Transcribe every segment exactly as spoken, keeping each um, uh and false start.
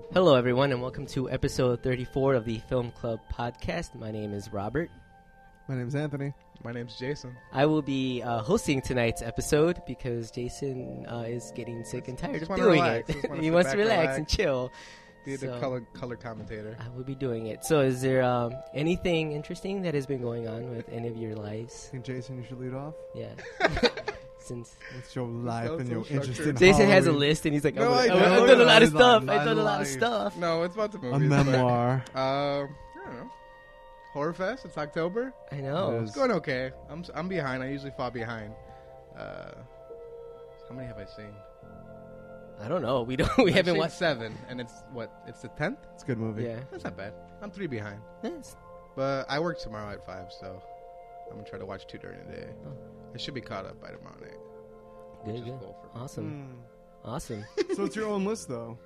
Hello, everyone, and welcome to episode thirty-four of the Film Club podcast. My name is Robert. My name is Anthony. My name's Jason. I will be uh, hosting tonight's episode because Jason uh, is getting sick and tired Just of wanna doing relax. it. Just wanna He sit wants to back, relax, relax. and chill. Be the So- color color commentator. I will be doing it. So, is there um, anything interesting that has been going on with any of your lives? I think Jason, you should lead off. Yeah. Since What's your life Sounds and so your interest in structured. Jason has a Halloween? list, and he's like, No, I I would- don't. I've done a lot of My stuff. life. I've done a lot of My stuff. No, it's about the A movies. but, memoir. Uh, I don't know. Horror Fest. It's October. I know. It It's going okay. I'm s- I'm behind. I usually fall behind. Uh, how many have I seen? I don't know. We don't. We I've haven't seen watched. seven, and it's what? It's the tenth. It's a good movie. Yeah. That's not bad. I'm three behind, Yes. but I work tomorrow at five, so I'm gonna try to watch two during the day. Oh. I should be caught up by tomorrow night. Good. which is Good. cool for me. Awesome. Mm. Awesome. So it's your own list, though,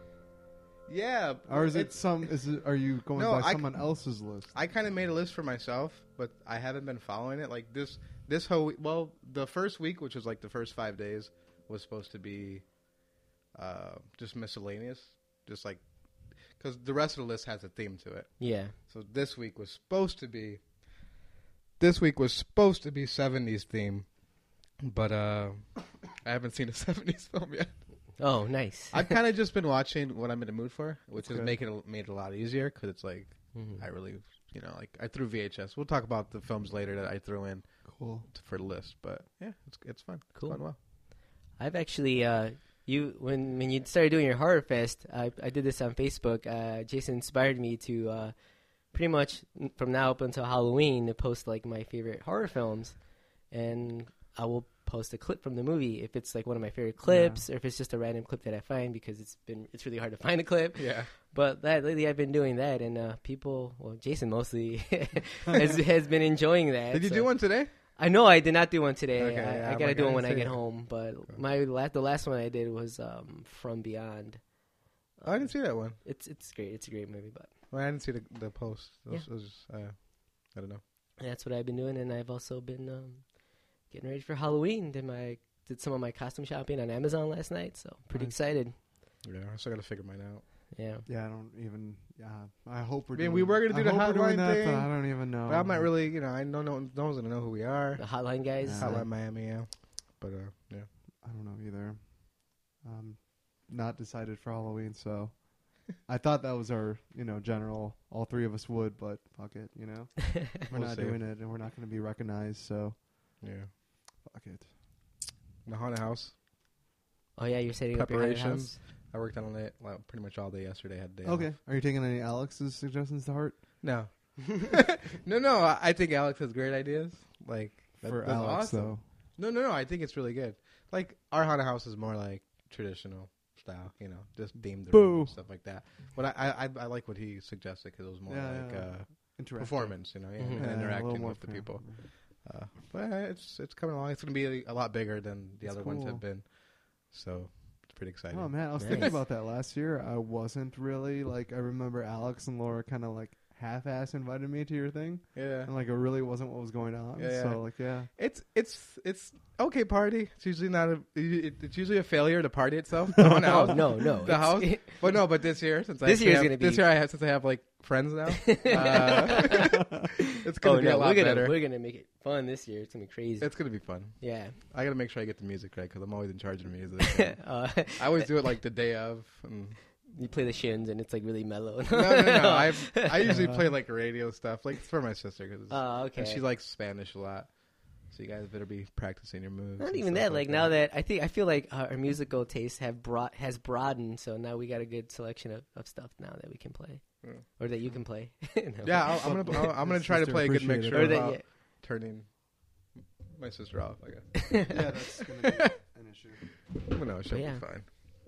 Yeah, or is it it's- some? Is it? Are you going No, by I- someone else's list? I kind of made a list for myself, but I haven't been following it. Like this, this whole week, well, the first week, which was like the first five days, was supposed to be uh, just miscellaneous, just like because the rest of the list has a theme to it. Yeah. So this week was supposed to be, this week was supposed to be seventies theme, but uh, I haven't seen a seventies film yet. Oh, nice. I've kind of just been watching what I'm in the mood for, which That's is good. making it made it a lot easier because it's like. Mhm. I really, you know, like I threw V H S. We'll talk about the films later that I threw in Cool. t- for the list, but yeah, it's it's fun. It's Cool. fun well. I've actually, uh, you when when you started doing your horror fest, I I did this on Facebook. Uh, Jason inspired me to uh, pretty much from now up until Halloween to post like my favorite horror films, and I will post a clip from the movie if it's like one of my favorite clips, or if it's just a random clip that I find because it's been it's really hard to find a clip. Yeah, But that lately I've been doing that, and uh, people, well, Jason mostly has has been enjoying that. did you so- do one today? I know I did not do one today. Okay, I, yeah, I I'm gotta like, do I one when I didn't get see it. home. But Okay. my la- the last one I did was um, From Beyond. Oh, I didn't see that one. It's it's great. It's a great movie. But Well, I didn't see the the post. It was, Yeah. it was just, uh, I don't know. that's what I've been doing, and I've also been um, getting ready for Halloween. Did my did some of my costume shopping on Amazon last night, so pretty Nice. excited. Yeah, I still gotta figure mine out. Yeah. Yeah, I don't even. Yeah, I hope we're. I mean, doing, we were gonna do I the hope we're doing hotline that, thing, but I don't even know. But I'm not really, you know, I know no, no one's gonna know who we are. The Hotline guys. Yeah. Hotline Miami, yeah. But uh, yeah. I don't know either. Um, not decided for Halloween, so I thought that was our, you know, general. All three of us would, but fuck it, you know, we're We'll not see. doing it, and we're not going to be recognized, so Yeah. fuck it. The haunted house. Oh yeah, you're setting up your haunted Preparations. house. I worked on it like, pretty much all day yesterday. I had a day Okay, off. are you taking any Alex's suggestions to heart? No. no, no. I I think Alex has great ideas. Like that- For that's Alex, awesome. though. No, no, no. I think it's really good. Like our haunted house is more like traditional style, you know, just themed the room Boo. and stuff like that. But I, I, I, I like what he suggested because it was more Yeah, like yeah. uh, Interactive. performance, you know, yeah, Mhm. and Yeah, a little interacting more with the fair. people. Uh, but uh, it's it's coming along. It's going to be a, a lot bigger than the That's other ones cool. have been. So it's pretty exciting. Oh man, I was Nice. thinking about that last year. I wasn't really like. I remember Alex and Laura kind of like half-ass invited me to your thing, Yeah. and like it really wasn't what was going on. Yeah, yeah. So like, yeah, It's it's it's okay party. It's usually not a. it- It's usually a failure to party itself. The haunted Oh house. no, no. The it's- house? But no, but this year since I This actually year's have, gonna be- this year I have since I have like friends now. Uh, it's gonna oh be no, a lot we're gonna better. we're gonna make it fun this year. It's gonna be crazy. It's gonna be fun. yeah. I gotta make sure I get the music right because I'm always in charge of the music. uh, I always do it like the day of. And you play the shins and it's like really mellow. no, no, no. I I usually play like radio stuff. Like it's for my sister because Oh, okay. and she likes Spanish a lot. So you guys better be practicing your moves. Not and even stuff that. Like now that I think I feel like uh, our musical taste have brought has broadened. So now we got a good selection of, of stuff now that we can play, Yeah. or that you can play. No. Yeah, I'll, I'm gonna I'll, I'm gonna try to Sister play a good appreciate it. mixture Or of that, uh, yeah. turning my sister off. I guess. yeah, that's gonna be an issue. But no, she'll yeah. be fine.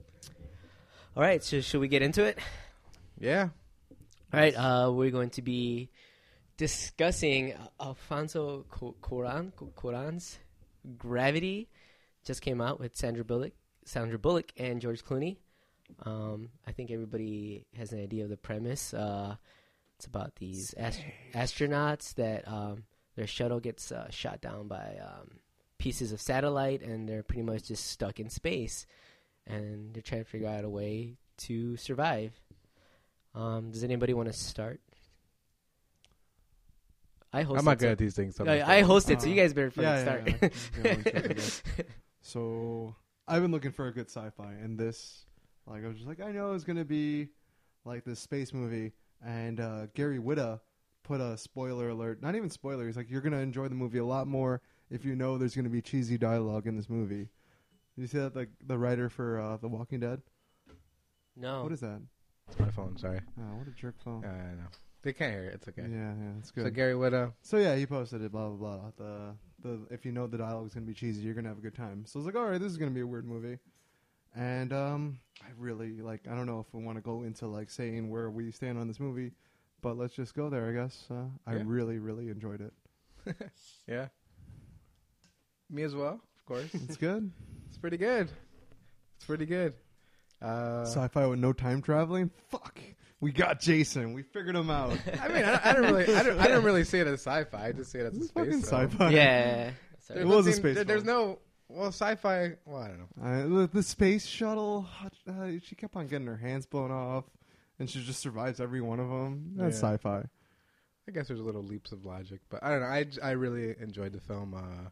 All right. So should we get into it? Yeah. All right. Uh, we're going to be discussing Alfonso Cuarón Cuarón's Gravity. Just came out with Sandra Bullock, Sandra Bullock, and George Clooney. Um, I think everybody has an idea of the premise. Uh, it's about these ast- astronauts that um, their shuttle gets uh, shot down by um, pieces of satellite, and they're pretty much just stuck in space, and they're trying to figure out a way to survive. Um, does anybody want to start? I hosted. I'm not good so- at these things. So I, I hosted, so Uh, you guys better fucking yeah, yeah, start. yeah. Just go into it, I guess. So I've been looking for a good sci-fi, and this, like, I was just like, I know it's gonna be like this space movie, and uh, Gary Whitta put a spoiler alert. Not even spoiler. He's like, you're gonna enjoy the movie a lot more if you know there's gonna be cheesy dialogue in this movie. Did you see that? Like the writer for uh, The Walking Dead. No. What is that? It's my phone. Sorry. Oh, what a jerk phone. Yeah, I know. They can't hear it. It's okay. Yeah, yeah, it's good. So Gary Whitta. So yeah, he posted it. Blah blah blah. The the if you know the dialogue is gonna be cheesy, you're gonna have a good time. So I was like, all right, this is gonna be a weird movie. And um, I really like. I don't know if we want to go into like saying where we stand on this movie, but let's just go there. I guess uh, I Yeah. really really enjoyed it. Yeah. Me as well, of course. It's good. It's pretty good. It's pretty good. Uh, Sci-fi with no time traveling. Fuck. We got Jason. We figured him out. I mean, I, I don't really, I don't, I don't really see it as sci-fi. I just see it as a It's space. fucking film. sci-fi. Yeah. Sorry. There's It was a nothing- space there- There's film. no well, sci-fi. Well, I don't know. Uh, the, the space shuttle. Uh, she kept on getting her hands blown off, and she just survives every one of them. That's Yeah. sci-fi. I guess there's little leaps of logic, but I don't know. I, j- I really enjoyed the film. Uh,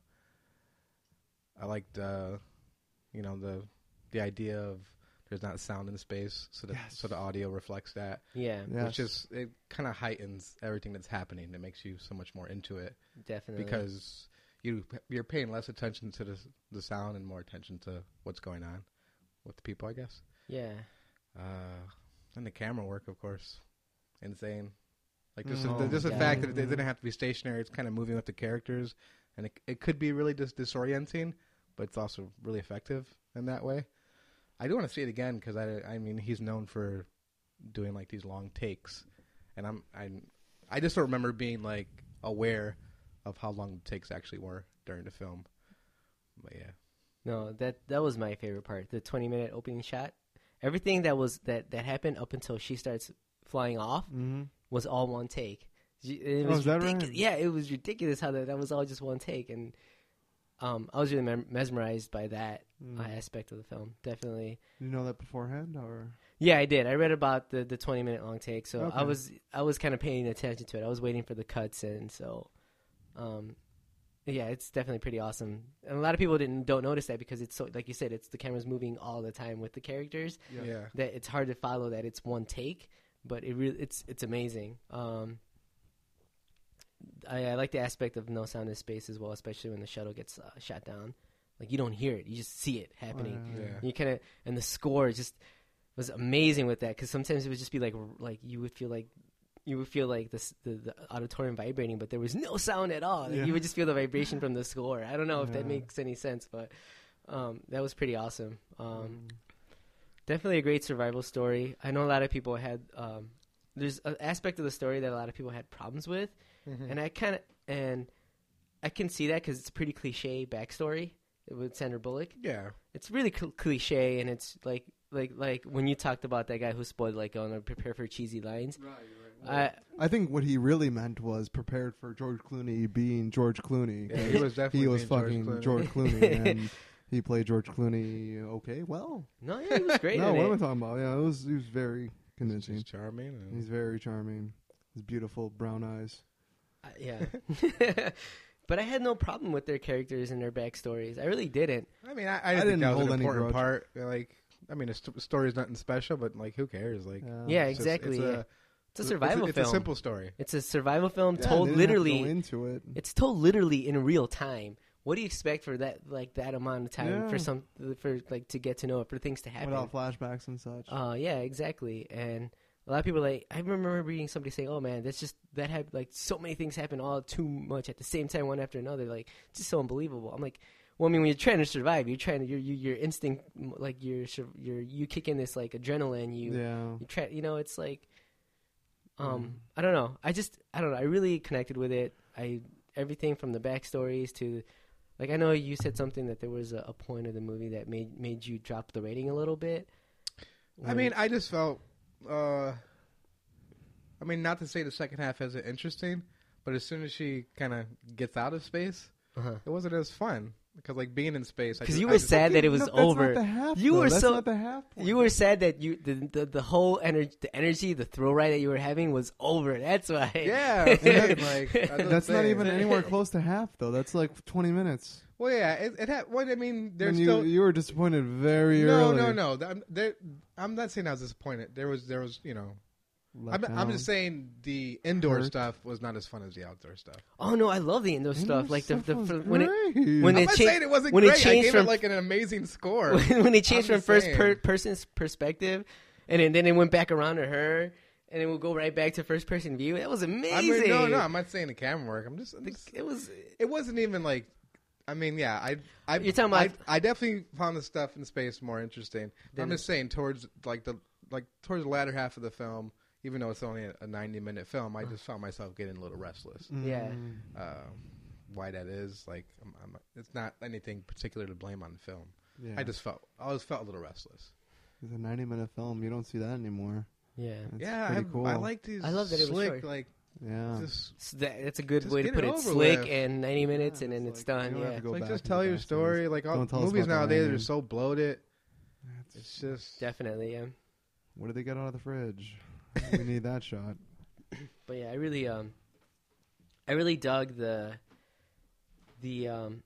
I liked, uh, you know, the the idea of there's not sound in space, so the Yes. so the audio reflects that, Yeah, Yes. which is it kind of heightens everything that's happening. It makes you so much more into it definitely. because you you're paying less attention to the the sound and more attention to what's going on with the people, I guess. yeah, Uh, and the camera work, of course, insane. Like just Mm. the, just the Oh, fact yeah. that it didn't have to be stationary. It's kind of moving with the characters, and it it could be really just disorienting, but it's also really effective in that way. I do want to see it again because I I mean he's known for doing like these long takes, and I'm I I just don't remember being like aware of how long the takes actually were during the film. But yeah, no, that that was my favorite part. The twenty minute opening shot. Everything that was that that happened up until she starts flying off Mm-hmm. was all one take. It Oh, was is that ridiculous. right? Yeah, it was ridiculous how that that was all just one take, and um, I was really mem- mesmerized by that Mm. uh, aspect of the film. Definitely. Did you know that beforehand, or Yeah, I did. I read about the the twenty minute long take, so I Okay. was I was kind of paying attention to it. I was waiting for the cuts, and so, um, yeah, it's definitely pretty awesome. And a lot of people didn't don't notice that because it's so like you said, it's the camera's moving all the time with the characters. yeah? yeah. That it's hard to follow that it's one take, but it really it's it's amazing. Um, I, I like the aspect of no sound in space as well, especially when the shuttle gets uh, shot down. Like you don't hear it, you just see it happening. Oh, Yeah. You kind of and the score just was amazing with that because sometimes it would just be like like you would feel like you would feel like this, the the auditorium vibrating, but there was no sound at all. Like Yeah. You would just feel the vibration from the score. I don't know if that Yeah. makes any sense, but um, that was pretty awesome. Um, Mm. Definitely a great survival story. I know a lot of people had. Um, there's an aspect of the story that a lot of people had problems with, Mhm. and I kind of and I can see that because it's a pretty cliche backstory with Sandra Bullock. yeah. It's really cl- cliche, and it's like like like when you talked about that guy who spoiled like on to prepare for cheesy lines. Right, right. I I think what he really meant was prepared for George Clooney being George Clooney. Yeah, he was definitely he was being George fucking Clooney. George Clooney, and he played George Clooney. Okay, well, no, yeah, he was great. no, in what it. am I talking about? Yeah, it was he was very convincing. He's charming. and- He's very charming. His beautiful brown eyes. Uh, yeah. But I had no problem with their characters and their backstories. I really didn't. I mean, I, I, I didn't didn't think that was hold an any important grudge. part. Like, I mean, the st- story's nothing special, but like, who cares? Like, Yeah, it's just- exactly. it's yeah. a, It's a survival it's film. It's a simple story. It's a survival film Yeah, told they didn't have to literally. go into it. It's told literally in real time. What do you expect for that like that amount of time Yeah. for some for like to get to know it, for things to happen? Without flashbacks and such. Uh, yeah, exactly. And a lot of people like I remember reading somebody saying, "Oh man, that's just that had like so many things happen all too much at the same time, one after another. Like it's just so unbelievable." I'm like, well, I mean, when you're trying to survive, you're trying to your your, your instinct, like your your you kick in this like adrenaline. You yeah. you try, you know, it's like, um, Mhm. I don't know. I just I don't know. I really connected with it. I everything from the backstories to. Like I know you said something that there was a, a point of the movie that made made you drop the rating a little bit. I When- mean, I just felt. Uh, I mean, not to say the second half isn't interesting, but as soon as she kind of gets out of space, uh-huh. it wasn't as fun. because like being in space. I Because just- you I were just- sad that it was No, that's over. Not the half, You though. were that's so- not the half point. You were sad that you the the, the whole energy, the energy, the thrill ride that you were having was over. That's why. Yeah, like that's, what I'm That's not saying. even anywhere close to half, though. That's like twenty minutes. Well, yeah, it, it had. Well, I mean, there's And you, still you were disappointed very no, early. no, no. I'm, there, I'm not saying I was disappointed. There was, there was, you know. Let I'm, I'm down. just saying the indoor Hurt. stuff was not as fun as the outdoor stuff. Oh no, I love the indoor Indoor stuff. Like the, stuff the was for- when it great. when I'm it not cha- saying it wasn't when it great. I changed gave from- it like an amazing score. when it changed I'm from just first saying. per- person's perspective, and then, then it went back around to her, and it will go right back to first person view. That was amazing. I mean, no, no, I'm not saying the camera work. I'm just, I'm The- just it was. it wasn't even like. I mean, yeah, I, I, You're talking I, about- I definitely found the stuff in space more interesting. Than I'm the- just saying towards like the like towards the latter half of the film, even though it's only a, a ninety minute film, I just found myself getting a little restless. Yeah. Mm. Um, why that is, like, I'm, I'm, it's not anything particular to blame on the film. Yeah. I just felt, I always felt a little restless. It's a ninety minute film. You don't see that anymore. Yeah, It's yeah, pretty I, cool. I like these. I love that it was slick, short. like, Yeah. just, so that, that's a good Just way to get put it it. over Slick with. and ninety minutes, Yeah, and then it's it's like, you done. don't have Yeah, to go like back just and tell do your fast story. things. Like all Don't tell us movies about the nowadays rain. are so bloated. That's- It's just definitely. Yeah, What did they get out of the fridge? we need that shot. but yeah, I really um, I really dug the the um.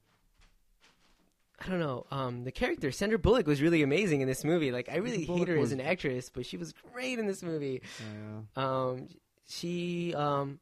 I don't know. Um, the character Sandra Bullock was really amazing in this movie. Like, I really Bullock hate her was- as an actress, but she was great in this movie. Yeah. Um, she um,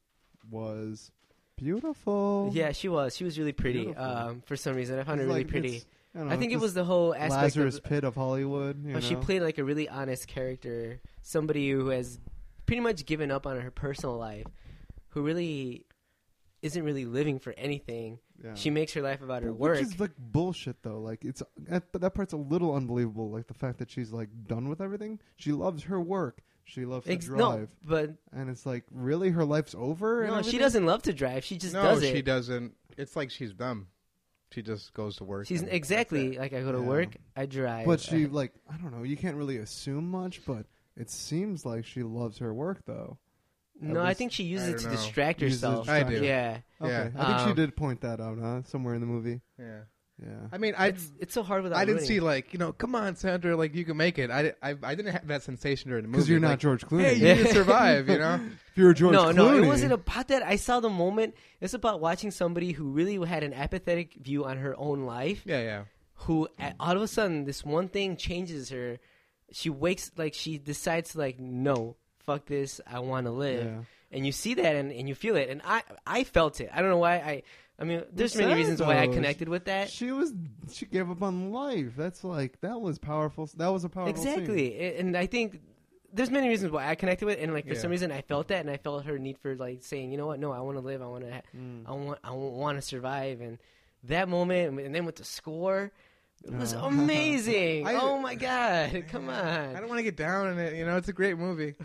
Was beautiful. yeah, she was. She was really pretty. Beautiful. Um, for some reason, I found It's her really like- pretty. it's- I, don't I know, think it it's was the whole this aspect Lazarus of. Pit of Hollywood. You Oh, she know? played like a really honest character, somebody who has pretty much given up on her personal life, who really isn't really living for anything. Yeah. She makes her life about her But work. Which is like bullshit though. Like it's that, that part's a little unbelievable. Like the fact that she's like done with everything. She loves her work. She loves Ex- to no, drive. but And it's like really her life's over. and no, she everything? doesn't love to drive. She just no, does it. she doesn't. It's like she's dumb. She just goes to work. She's and that's exactly it. like I go to Yeah. work, I drive. But she like I don't know. You can't really assume much, but it seems like she loves her work though. no, at I least- think she uses I it to don't know. distract Uses it to herself. I do. Yeah, Okay, Yeah. I think she Um, did point that out, huh? Somewhere in the movie. Yeah. Yeah. I mean, I it's it's so hard without. I didn't ruining see it. like you know, come on, Sandra, like you can make it. I, I, I didn't have that sensation during the movie Because you're not like, George Clooney. Hey, you Yeah. need to survive. You know. If you were George no, Clooney. no, it wasn't about that. I saw the moment. It's about watching somebody who really had an apathetic view on her own life. Yeah, yeah. Who a- all of a sudden this one thing changes her. She wakes like she decides like no, fuck this. I want to live. Yeah. And you see that and, and you feel it. And I I felt it. I don't know why. I I mean, there's many sad, reasons why I though. connected with that. She was. She gave up on life. That's like that was powerful. That was a powerful. scene. Exactly. A- And I think there's many reasons why I connected with it. And like for Yeah. some reason I felt that and I felt her need for like saying, you know what? No, I want to live. I want to. Ha- Mm. I want. I want to survive. And that moment, and then with the score, it was Oh. amazing. I- oh my god! Come I on. don't want to get down in it. You know, it's a great movie.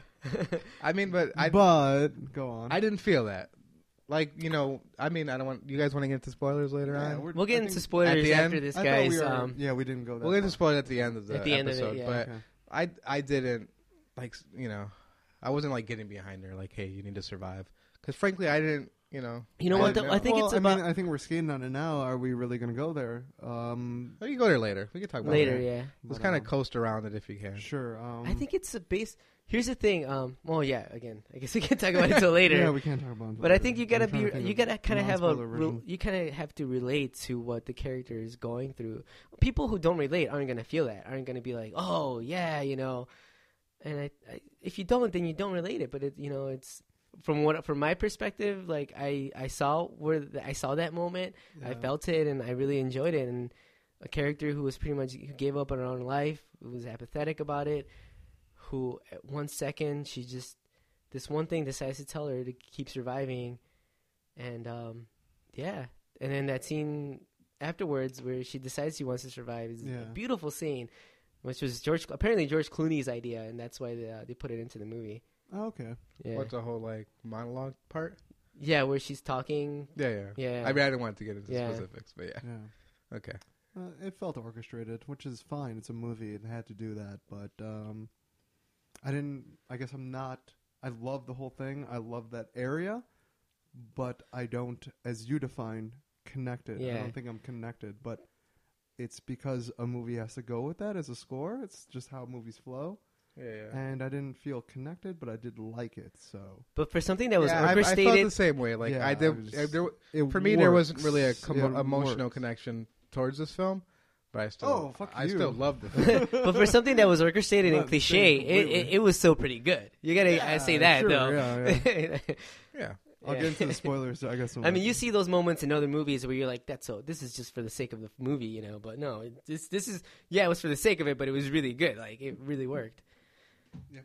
I mean, but I but go on. I didn't feel that. Like you know, I mean, I don't want you guys want to get into spoilers later Yeah, on. we're- We'll get I into think- spoilers at the after end, this, I thought guys. we were- um, yeah, we didn't go that. We'll get into far. spoilers at the end of the At the end of it, episode. yeah. But Okay. I I didn't like you know, I wasn't like getting behind her. Like, hey, you need to survive. Because frankly, I didn't. You know. You know I what, didn't though? I think well, it's I about mean, I think we're skating on it now. Are we really going to go there? Um, We can go there later. We can talk about later. it. Yeah. Just but, kind of um, coast around it if you can. Sure. Um, I think it's a base. Here's the thing. Um. Well, yeah. Again, I guess we can talk about it till later. Yeah, we can't talk about it. But I think you gotta I'm trying be, to think you of gotta kind of have a, non-spoiler re- version. you kind of have to relate to what the character is going through. People who don't relate aren't gonna feel that, aren't gonna be like, oh yeah, you know. And I, I if you don't, then you don't relate it. But it, you know, it's from what from my perspective, like I, I saw where the, I saw that moment, I Yeah. felt it, and I really enjoyed it. And a character who was pretty much who gave up on her own life, who was apathetic about it, who at one second she just this one thing decides to tell her to keep surviving, and um, yeah, and then that scene afterwards where she decides she wants to survive is Yeah. a beautiful scene, which was George apparently George Clooney's idea, and that's why they uh, they put it into the movie. Oh, okay. Yeah, What's the whole like monologue part? yeah, where she's talking. Yeah, yeah. Yeah, I mean, I didn't want to get into Yeah. specifics, but yeah. Yeah. Okay. Uh, it felt orchestrated, which is fine. It's a movie; it had to do that. But um, I didn't. I guess I'm not. I love the whole thing. I love that area, but I don't, as you defined, connected. I Yeah. don't think I'm connected. But it's because a movie has to go with that as a score. It's just how movies flow. Yeah, yeah. And I didn't feel connected, but I did like it. So But for something that was yeah, I, I orchestrated, felt the same way. Like Yeah, I I did. was- I- there, it for me, there works. wasn't really a com- It emotional works. connection towards this film, but I still, Oh, fuck I you. still loved the film. but for something that was orchestrated Not and the cliche, same it, it, completely. it was still pretty good. You gotta Yeah, I say that sure, though. yeah, yeah, I'll Yeah. get into the spoilers. I guess. I mean, you see those moments in other movies where you're like, "That's so. This is just for the sake of the movie," you know. But no, it, this this is yeah, it was for the sake of it, but it was really good. Like it really worked. Yep.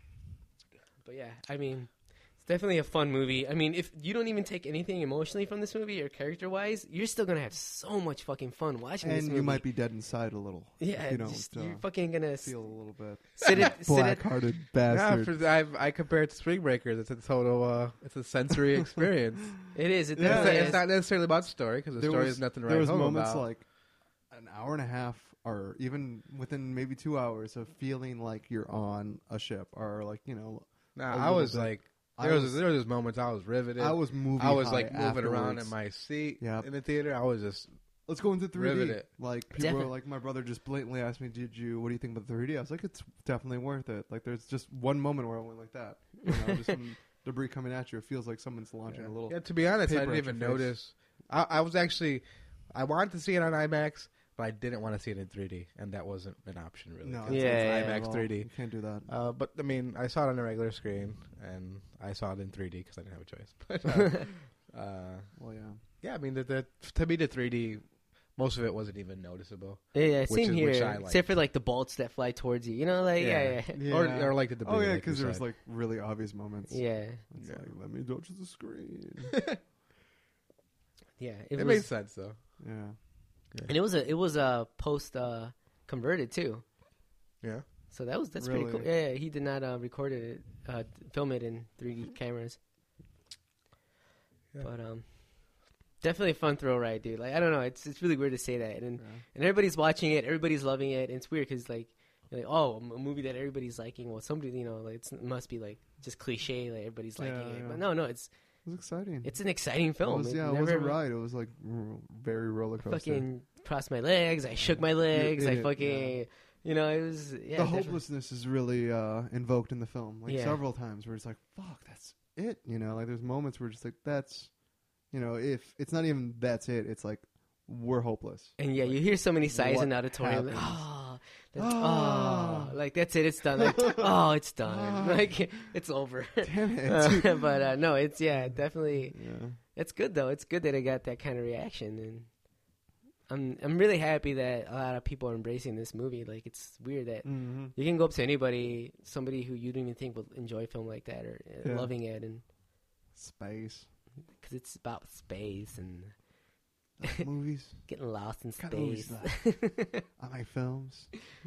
But yeah, I mean, it's definitely a fun movie. I mean, if you don't even take anything emotionally from this movie or character wise, you're still gonna have so much fucking fun watching this and movie. you might be dead inside a little. yeah, if you don't just, uh, you're fucking gonna s- feel a little bit. sit it, sit it. Black-hearted yeah. bastard. For, I, I compare it to Spring Breakers. It's a total. Uh, it's a sensory experience. It is. It Yeah. It's, definitely it's is. not necessarily about the story because the There story was- is nothing to there write was home moments about. like an hour and a half, or even within maybe two hours of feeling like you're on a ship, or like you know, nah, a I little was bit. like, I there was, was- there was moments I was riveted. I was moving. I was high like moving around afterwards. in my seat Yep. in the theater. I was just Let's go into three D. Riveted. Like people Definitely. were like, my brother just blatantly asked me, "Did you? What do you think about three D?" I was like, "It's definitely worth it." Like, there's just one moment where I went like that. You know, just some debris coming at you. It feels like someone's launching yeah. a little. Yeah, to be honest, I paper didn't at even your face. notice. I, I was actually, I wanted to see it on IMAX, but I didn't want to see it in three D, and that wasn't an option really. No, 'cause Yeah, it's yeah, At IMAX all. three D. You can't do that. Uh, but I mean, I saw it on a regular screen, and I saw it in three D because I didn't have a choice. But uh, uh, Well, yeah. yeah, I mean, the, the to me the three D, most of it wasn't even noticeable. Yeah, Which same is- here. which I like. Except for like the bolts that fly towards you. You know, like yeah, yeah, Yeah. Or, or like the debris. Oh yeah, like you because there was said. like really obvious moments. yeah, It's Yeah. like, let me touch the screen. yeah. It, it was, made sense though. yeah. and it was a it was a post uh, converted too. Yeah. So that was that's pretty Really? cool. Yeah, yeah, he did not uh, record it, uh, film it in three D cameras. Yeah. But um, definitely a fun thrill ride, dude. Like I don't know, it's it's really weird to say that, and yeah. and everybody's watching it, everybody's loving it. And it's weird because like, you're like, oh, a movie that everybody's liking. Well, somebody, you know, like it's, it must be like just cliche, like everybody's liking Yeah, it. yeah. But no, no, it's It was exciting. it's an exciting film. It was, It yeah, it never was a ride. It was like r- very roller coaster. fucking crossed my legs. I shook my legs. in I it, fucking, yeah. you know, it was yeah. the definitely. hopelessness is really uh, invoked in the film, like Yeah. several times, where it's like, "Fuck, that's it." You know, like there's moments where it's just like, "That's," you know, if it's not even that's it, it's like we're hopeless. And yeah, you hear so many sighs what in the auditorium. Like, happens? oh, that's, Ah. oh, like that's it. It's done. Like, oh, it's done. Ah. Like it's over. Damn it! Uh, but uh, no, it's yeah, definitely. yeah. It's good though. It's good that it got that kind of reaction, and I'm I'm really happy that a lot of people are embracing this movie. Like it's weird that Mm-hmm. you can go up to anybody, somebody who you don't even think will enjoy a film like that or uh, Yeah. loving it, and Space because it's about space and movies. getting lost in Kinda movies space. I like films.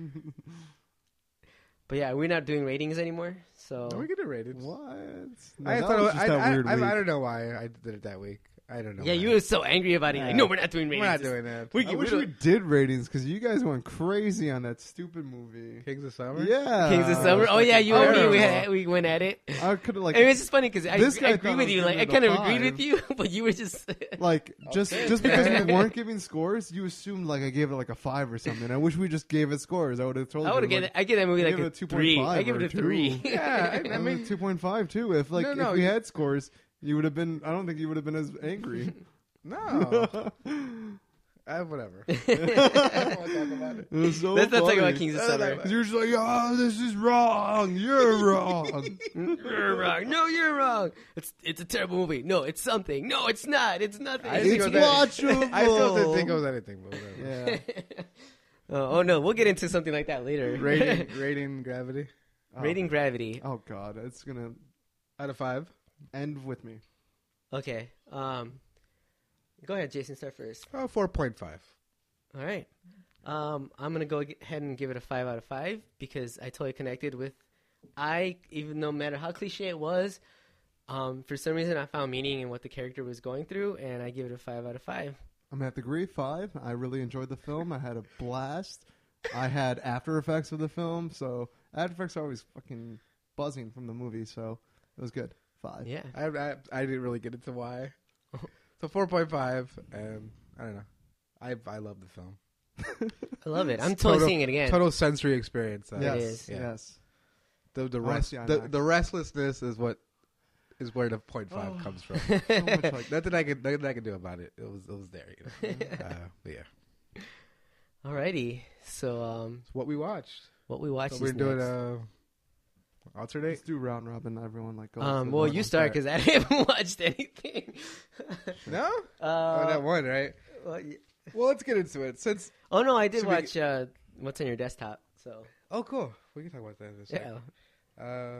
But yeah, we're not doing ratings anymore. So Are we gonna rate it? What? No, I that thought was it- just I, that I, weird I, week. I don't know why I did it that week. I don't know. yeah, why. you were so angry about it. Like, Yeah. no, we're not doing ratings. We're not This- doing that. We, I we wish don't- we did ratings because you guys went crazy on that stupid movie. Kings of Summer. Yeah, Kings of Summer. Oh yeah, you and me, we had we went at it. I could have like, And it's just funny because I, This guy I agree thought I with was you. Like I giving kind it of a agreed five. with you, but you were just like just Okay. just because we weren't giving scores, you assumed like I gave it like a five or something. I wish we just gave it scores. I would have told I you. would have given like, it. I give that movie I like give a, it a two point three. five I give it or a two. three. Yeah, I, I I mean, mean two point five too. If like No, no, if we you- had scores, you would have been. I don't think you would have been as angry. no. uh, whatever. I don't want to talk about it. It was so Let's not talk funny. about Kings of Uh, Summer. like- You're just like, oh, this is wrong. You're wrong. You're wrong. No, you're wrong. It's it's a terrible movie. No, it's something. No, it's not. It's nothing. I didn't It's think it was any- watchable. I still didn't think it was anything. But whatever. Yeah. oh, oh no, we'll get into something like that later. Rating, rating Gravity Rating Gravity. Oh God, it's gonna out of five. end with me. Okay. Um, go ahead, Jason. Start first. Oh, four point five. All right. Um, I'm gonna go ahead and give it a five out of five because I totally connected with. I even no matter how cliche it was, um, for some reason I found meaning in what the character was going through, and I give it a five out of five. I'm gonna have to agree. Five. I really enjoyed the film. I had a blast. I had after effects of the film, so after effects are always fucking buzzing from the movie, so it was good. Five. Yeah. I, I I didn't really get into why. So four point five, and I don't know. I I love the film. I love it. I'm It's totally total- seeing it again. Total sensory experience. Uh, yes, is. Yeah. yes. The the I rest see the, IMAX. the restlessness is what is where the point five Oh. comes from. So much like Nothing I could nothing I could do about it. It was it was there. You know? uh, but yeah. Alrighty. So, um, It's what we watched. what we watched So we're is doing next. uh alternate. let's do round robin. Everyone like goes. Um, to well, the you one start start. because I haven't watched anything. No? uh, oh, that one, right? well, y- Well, let's get into it. Since oh no, I did So we- watch uh, What's on Your Desktop. So oh, cool. We can talk about that in a second. yeah, Uh,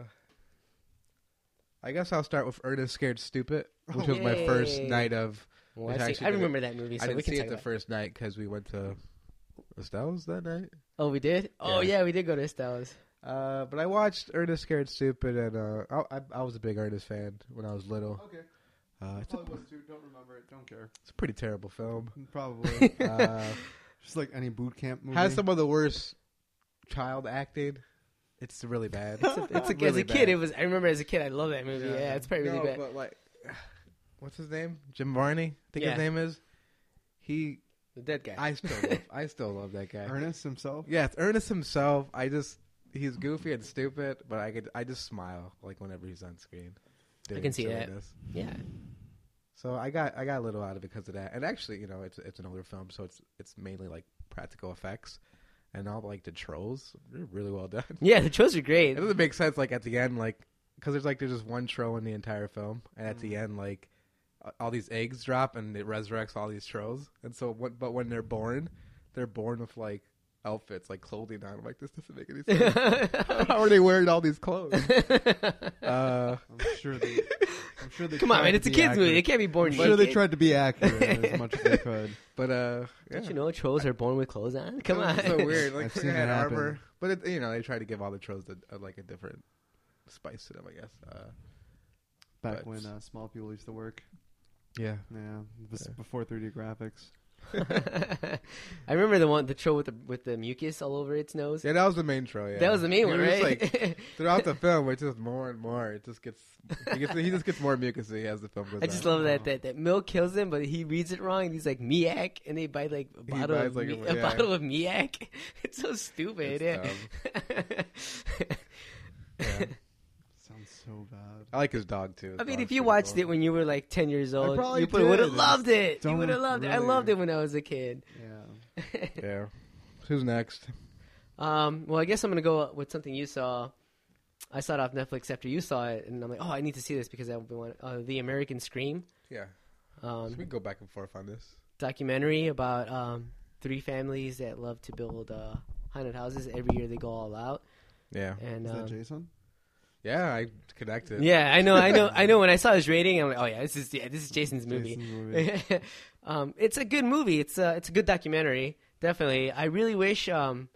I guess I'll start with Ernest Scared Stupid, which Oh, was my first yay. night of. well, Which I, see- actually I did it- remember that movie. So I we didn't can see talk it the about first night because we went to Estelle's that night. Oh, we did. Oh Yeah. yeah, we did go to Estelle's. Uh, but I watched Ernest Scared Stupid, and uh, I, I, I was a big Ernest fan when I was little. Okay. Uh, it's, a, Probably was too. Don't remember it. Don't care. it's a pretty terrible film. Probably. Uh, Just like any boot camp movie. has some of the worst child acting. It's really bad. It's a, it's a, Really as a kid, bad. it was. I remember as a kid, I love that movie. Yeah, Yeah. it's probably really No, bad. but like, what's his name? Jim Varney. I think Yeah. his name is. He. The dead guy. I still. love, I still love that guy. Ernest himself. Yeah, it's Ernest himself. I just. He's goofy and stupid, but I could. I just smile like whenever he's on screen. doing can see that. silliness. yeah. So I got I got a little out of it because of that. And actually, you know, it's it's an older film, so it's it's mainly like practical effects, and all like the trolls, they're really well done. Yeah, the shows are great. It doesn't make sense, like at the end, like because there's like there's just one troll in the entire film, and at the Mm. end, like uh, all these eggs drop, and it resurrects all these trolls. And so, what? But when they're born, they're born with like outfits, like clothing on. I'm like, this doesn't make any sense. How are they wearing all these clothes? Uh, I'm sure they. I'm sure they. Come on, tried man! to It's a be kids accurate. movie. They can't be born. I'm sure they naked. tried to be accurate as much as they could. but uh, yeah. Don't you know trolls are born with clothes on? Come It on. was so weird. Like I've they seen had it happen. armor, but it, you know they tried to give all the trolls a, a, like a different spice to them, I guess. Uh, Back But- when uh, small people used to work. yeah, Yeah, it was Yeah. before three D graphics. I remember the one, the troll with the with the mucus all over its nose. yeah, that was the main troll. Yeah, That was the main He one, was just, right? like, throughout the film, it's just more and more. It just gets he gets he just gets more mucusy as the film goes. I just on. love that, that that Milk kills him, but he reads it wrong. And he's like Miak, and they buy like a He bottle buys, of like, Mi- a- a, yeah. bottle of Miak. It's so stupid. It's yeah. Yeah. Sounds so bad. I like his dog too. His I mean, dog's if you pretty watched cool. it when you were like ten years old, probably you would have did. loved it. You Don't would have loved it. I really- loved it when I was a kid. Yeah. yeah. Who's next? Um, well, I guess I'm gonna go with something you saw. I saw it off Netflix after you saw it, and I'm like, oh, I need to see this because I want uh, the American Scream Yeah, um, so we can go back and forth on this. documentary about um, three families that love to build uh, haunted houses. Every year they go all out, Yeah, and Is that um, Jason? yeah, I connected. yeah, I know, I know, I know. When I saw his rating, I'm like, oh yeah, this is yeah, this is Jason's movie. Jason's movie. um, it's a good movie. It's a it's a good documentary. Definitely. I really wish um,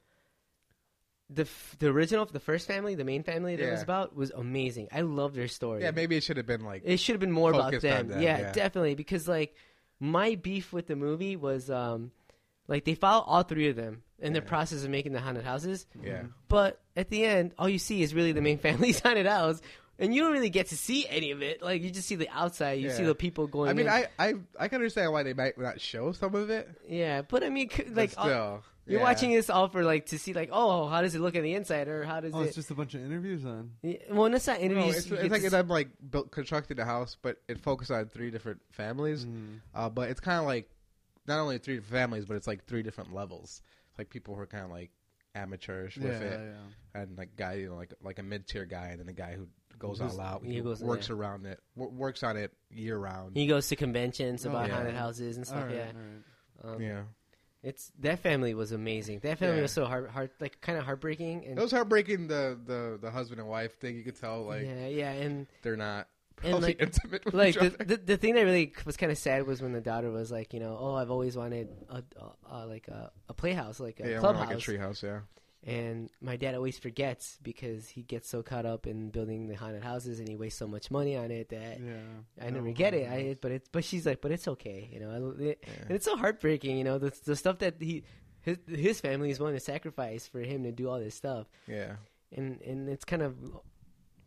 the f- the original, the first family, the main family that it was Yeah. about was amazing. I love their story. yeah. Maybe it should have been like It should have been more about Focused them. on them, yeah, yeah. definitely. Because like my beef with the movie was um, like they follow all three of them in the Yeah. process of making the haunted houses, yeah. but at the end, all you see is really the main family's haunted house. And you don't really get to see any of it. Like you just see the outside. You see Yeah. the people going. I mean, in. I, I I can understand why they might not show some of it. yeah, but I mean, c- But like all- still, you're yeah. watching this all for like to see like, oh, how does it look on the inside, or how does Oh, it? it's just a bunch of interviews then. Yeah, well, it's not No, interviews. it's, you it's get like to them like built constructed a house, but it focused on three different families. Mm. Uh, but it's kind of like not only three different families, but it's like three different levels. It's like people who are kind of like amateurish Yeah, with it, yeah. and like guy, you know, like like a mid tier guy, and then a guy who goes Just- all out. he He goes- works yeah. around it, w- works on it year round. He goes to conventions Oh, about yeah. haunted houses and All stuff. right, yeah, all right. um, yeah, it's that family was amazing. That family Yeah. was so heart, heart like kind of heartbreaking. And it was heartbreaking. The, the the husband and wife thing. You could tell like yeah, yeah, and they're not And, probably like- intimate with like each the, other. the the thing that really was kind of sad was when the daughter was like, you know, oh, I've always wanted a, a, a like a, a playhouse, like a yeah, more clubhouse. like a treehouse. Yeah, And my dad always forgets because he gets so caught up in building the haunted houses and he wastes so much money on it that Yeah. I never No, get it. no, I no. but it's but she's like, but it's okay, you know. I, it, Yeah. And it's so heartbreaking, you know, the the stuff that he his his family is willing to sacrifice for him to do all this stuff, yeah. and and it's kind of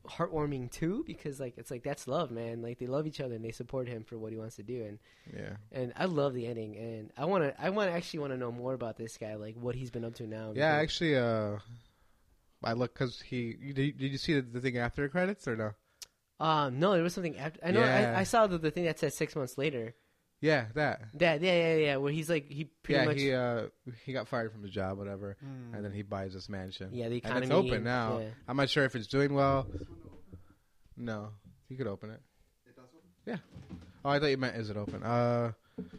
heartwarming too, because like it's like that's love, man. Like they love each other and they support him for what he wants to do, and Yeah. and I love the ending, and I want to I want to actually want to know more about this guy, like what he's been up to now. Yeah, because- actually, uh, I look because he. You, did, did you see the, the thing after the credits or no? Um, no, there was something after. I know. Yeah. I, I saw the, the thing that said six months later. Yeah, that. That yeah yeah yeah, where he's like he pretty Yeah, much he uh he got fired from his job, whatever, Mm. and then he buys this mansion. yeah the and economy. it's open now. Yeah. I'm not sure if it's doing well. No, you could open it. It does open? Oh, I thought you meant is it open? Uh,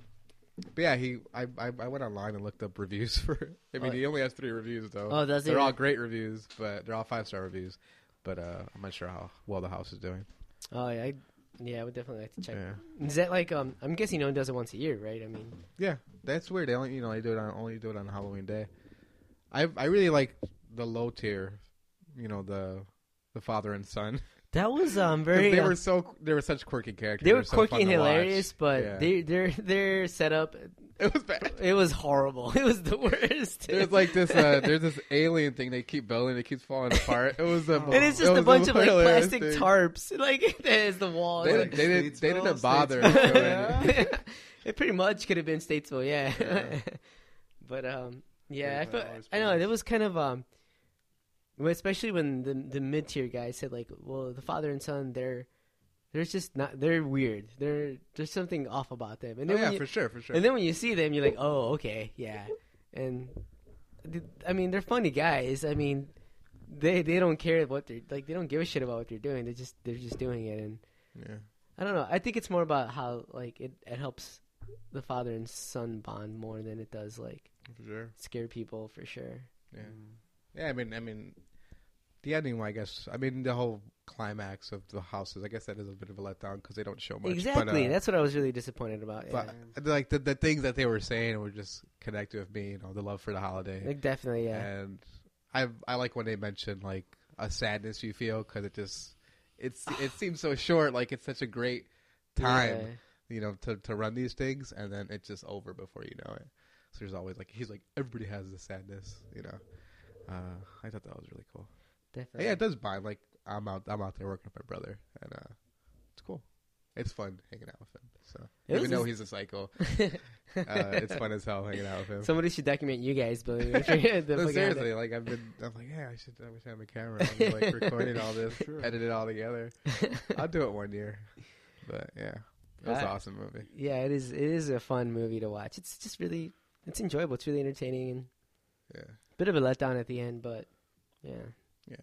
but yeah, he. I, I I went online and looked up reviews for. I mean, Oh. he only has three reviews though. Oh, does he? They're all great reviews, but they're all five star reviews. But uh, I'm not sure how well the house is doing. Oh yeah, I, yeah, I would definitely like to check. Yeah, Is that like um? I'm guessing no one does it once a year, right? I mean, yeah, that's weird. They only you know they do it on only do it on Halloween day. I I really like the low tier, you know the the father and son. that was um 'Cause very. they uh, were so they were such quirky characters. they were so quirky fun and to watch. hilarious, but Yeah. they their their setup It was bad. it was horrible. It was the worst. There's like this, uh, there's this alien thing they keep building. It keeps falling apart. It was the, and it's it just a was bunch the of like hilarious plastic thing. tarps, like as the wall. They, Like didn't- they, didn't, they Statesville, didn't bother. Statesville. doing it. It pretty much could have been Statesville, yeah. Yeah. But um, yeah, I thirty-five felt, dollars I know plus. it was kind of um, well, especially when the the mid tier guys said like, well, the father and son, they're they're just not, they're weird. They're there's something off about them, and Oh, then yeah, when you, for sure, for sure. and then when you see them, you're like, oh, okay, yeah, and th- I mean, they're funny guys. I mean, they they don't care what they're like. They don't give a shit about what they're doing. They just they're just doing it, and yeah. I don't know. I think it's more about how like it, it helps the father and son bond more than it does like For sure. scare people for sure. Yeah. Mm. Yeah, I mean, I mean, the ending, I guess, I mean, the whole climax of the houses, I guess that is a bit of a letdown because they don't show much. Exactly. But, uh, That's what I was really disappointed about. Yeah. but like the, the things that they were saying were just connected with me, you know, the love for the holiday. Like, definitely, yeah. And I I like when they mention like a sadness you feel because it just it's it seems so short. Like it's such a great time, Yeah. you know, to to run these things, and then it's just over before you know it. So there's always like he's like everybody has the sadness, you know. Uh, I thought that was really cool. Definitely. Yeah, it does bind. Like I'm out I'm out there working with my brother, and uh, it's cool. It's fun hanging out with him. So It even was though just- he's a psycho, uh, it's fun as hell hanging out with him. Somebody should document you guys building the No, fucking- seriously, like I've been, I'm like, yeah, I should, I wish I had a camera. I'm like recording all this, Sure. edit it all together. I'll do it one year, but yeah, it was an Uh, awesome movie. Yeah, it is. It is a fun movie to watch. It's just really, it's enjoyable. It's really entertaining and Yeah, bit of a letdown at the end, but yeah. yeah.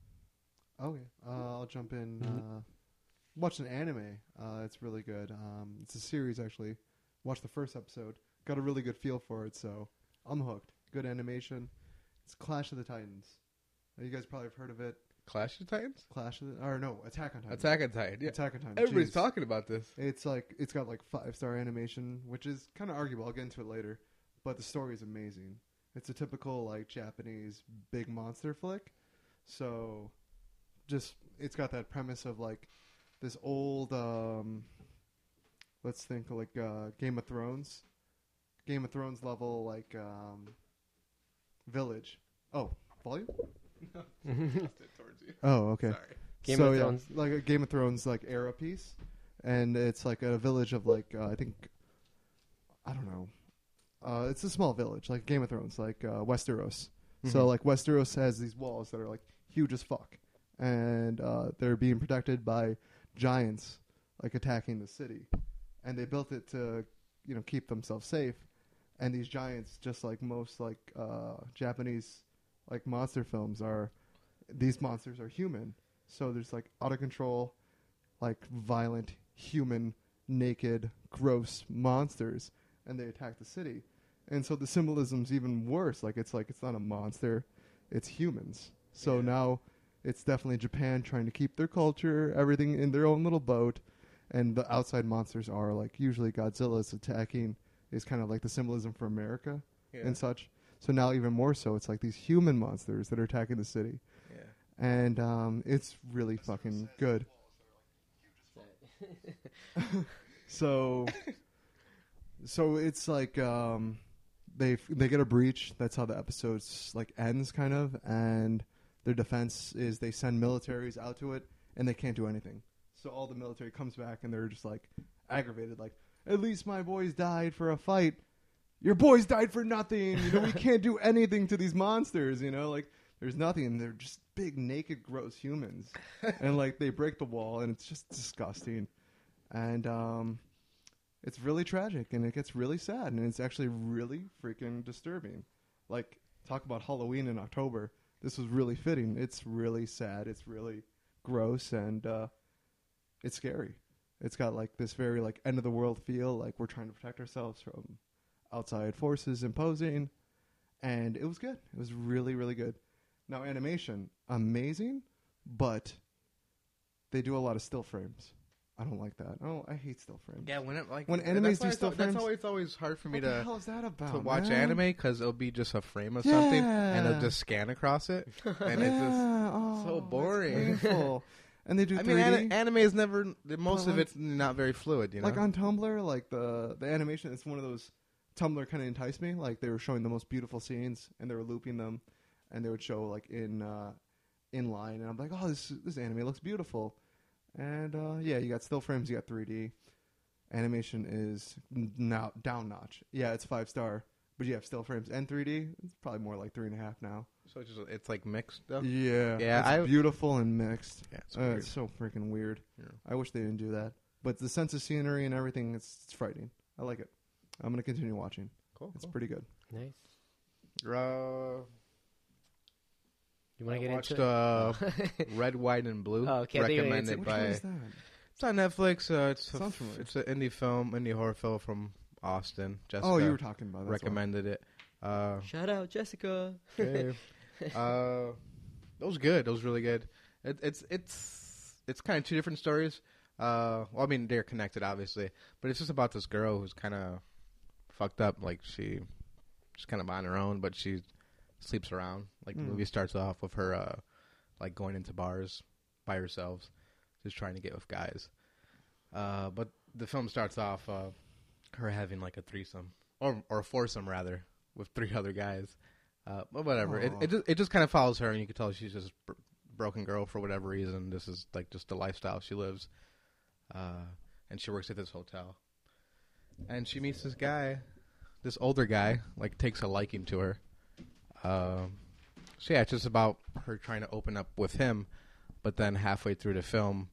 Okay, uh, I'll jump in. Uh, watched an anime. Uh, it's really good. Um, it's a series actually. Watched the first episode. Got a really good feel for it, so I'm hooked. Good animation. It's Clash of the Titans. Uh, you guys probably have heard of it. Clash of Titans, Clash of the, or no, Attack on Titan. Attack on Titan. Yeah, Attack on Titan. everybody's Jeez. talking about this. It's like it's got like five star animation, which is kind of arguable. I'll get into it later, but the story is amazing. It's a typical like Japanese big monster flick. So, just it's got that premise of like this old, um, let's think like uh, Game of Thrones, Game of Thrones level like um, village. Oh, volume. Oh, okay. Sorry. Game so of yeah, Thrones. like a Game of Thrones like era piece, and it's like a village of like uh, I think I don't know. Uh, it's a small village like Game of Thrones, like uh, Westeros. So Mhm. like Westeros has these walls that are like huge as fuck, and uh, they're being protected by giants like attacking the city, and they built it to you know keep themselves safe. And these giants, just like most like uh, Japanese like monster films, are these monsters are human. So there's like out of control, like violent, human, naked, gross monsters, and they attack the city. And so the symbolism's even worse. Like it's like it's not a monster, it's humans. So Yeah. now it's definitely Japan trying to keep their culture, everything in their own little boat, and the outside monsters are like usually Godzilla's attacking is kind of like the symbolism for America Yeah. and such. So now even more so, it's like these human monsters that are attacking the city. yeah. And um, it's really fucking good. So, so it's like um, they they get a breach. That's how the episode like ends, kind of, and their defense is they send militaries out to it, and they can't do anything. So all the military comes back, and they're just like aggravated, like, at least my boys died for a fight. Your boys died for nothing. You know, we can't do anything to these monsters. You know, like there's nothing. They're just big, naked, gross humans, and like they break the wall, and it's just disgusting. And um, it's really tragic, and it gets really sad, and it's actually really freaking disturbing. Like, talk about Halloween in October. This was really fitting. It's really sad. It's really gross, and uh, it's scary. It's got like this very like end of the world feel, like we're trying to protect ourselves from outside forces imposing, and it was good. It was really, really good. Now, animation, amazing, but they do a lot of still frames. I don't like that. Oh, I hate still frames. Yeah, when it like when and animes that's do why still it's, frames, that's always always hard for me what the to hell is that about, to watch man? anime because it'll be just a frame of something and it'll Yeah. just scan across it, and yeah, it's just oh, so that's boring. painful. And they do I three mean, D. an- anime is never most But of like- it's not very fluid. You know, Like on Tumblr, like the the animation, it's one of those. Tumblr kind of enticed me. Like they were showing the most beautiful scenes, and they were looping them, and they would show like in uh, in line, and I'm like, oh, this this anime looks beautiful. And uh, yeah, you got still frames, you got three D. Animation is n- now down notch. Yeah, it's five star, but you have still frames and three D. It's probably more like three and a half now. so it's just it's like mixed stuff. Yeah, Yeah, it's I- beautiful and mixed. Yeah, it's Uh, weird. it's so freaking weird. Yeah. I wish they didn't do that. But the sense of scenery and everything, it's, it's frightening. I like it. I'm gonna continue watching. Cool. It's cool. pretty good. Nice. Uh, You want to I get watched into uh, it? Red, White, and Blue. Oh, okay, I think you're gonna get recommended into- Which by. one is that? It's on Netflix. Uh, it's a Sounds f- familiar. it's an indie film, indie horror film from Austin. Jessica Oh, you were talking about that. recommended it. Uh, Shout out, Jessica. okay. uh, that was good. That was really good. It, it's it's it's kind of two different stories. Uh, well, I mean they're connected, obviously, but it's just about this girl who's kind of fucked up. Like she, she's kind of on her own, but she sleeps around. Like the Mm. movie starts off with her, uh, like going into bars by herself, just trying to get with guys. Uh, but the film starts off uh, her having like a threesome or or a foursome rather with three other guys. Uh, but whatever. It Aw. it just, it just kind of follows her, and you can tell she's just a br- broken girl for whatever reason. This is like just the lifestyle she lives. Uh, and she works at this hotel, and she meets this guy, this older guy, like takes a liking to her. Um, so yeah, it's just about her trying to open up with him, but then halfway through the film,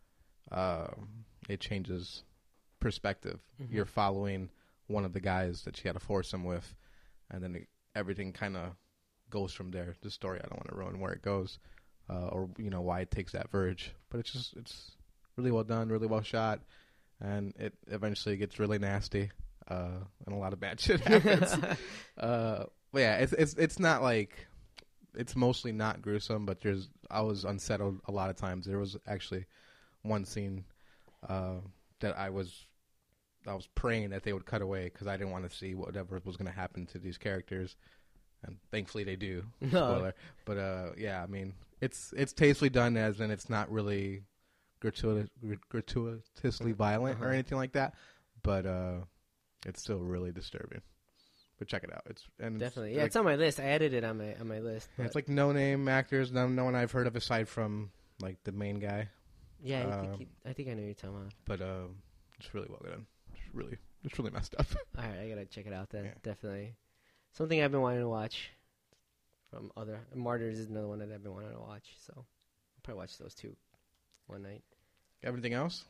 uh, it changes perspective. Mhm. You're following one of the guys that she had a foursome with, and then it, everything kind of goes from there. The story, I don't want to ruin where it goes, uh, or you know why it takes that verge, but it's just it's really well done, really well shot, and it eventually gets really nasty, uh, and a lot of bad shit happens. uh, but yeah, it's it's it's not like it's mostly not gruesome, but there's I was unsettled a lot of times. There was actually one scene uh, that I was I was praying that they would cut away because I didn't want to see whatever was going to happen to these characters, and thankfully they do. No. Spoiler, but uh, yeah, I mean it's it's tastefully done, as in it's not really gratuitous, gratuitously violent or Uh-huh. anything like that, but uh, it's still really disturbing. But check it out. It's and Definitely. It's Yeah, like, it's on my list. I added it on my on my list. yeah, it's but- like no name actors, no no one I've heard of aside from like the main guy. yeah, I, um, think, I think I know what you're talking about. But uh, it's really well done. It's really it's really messed up. All right, I gotta check it out then. Yeah. Definitely. Something I've been wanting to watch from other Martyrs is another one that I've been wanting to watch. So I'll probably watch those two one night. Everything else?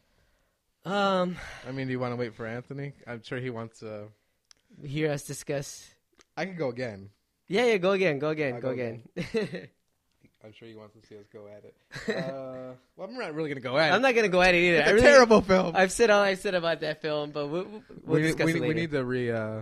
Um, I mean, do you want to wait for Anthony? I'm sure he wants to. hear us discuss. I can go again. Yeah, yeah, go again, go again, I'll go go again. I'm sure he wants to see us go at it. Uh, well, I'm not really gonna go at I'm it. not gonna go at it either. It's I a really, terrible film. I've said all I said about that film, but we'll, we'll we'll we, discuss we, it later. we need to re uh,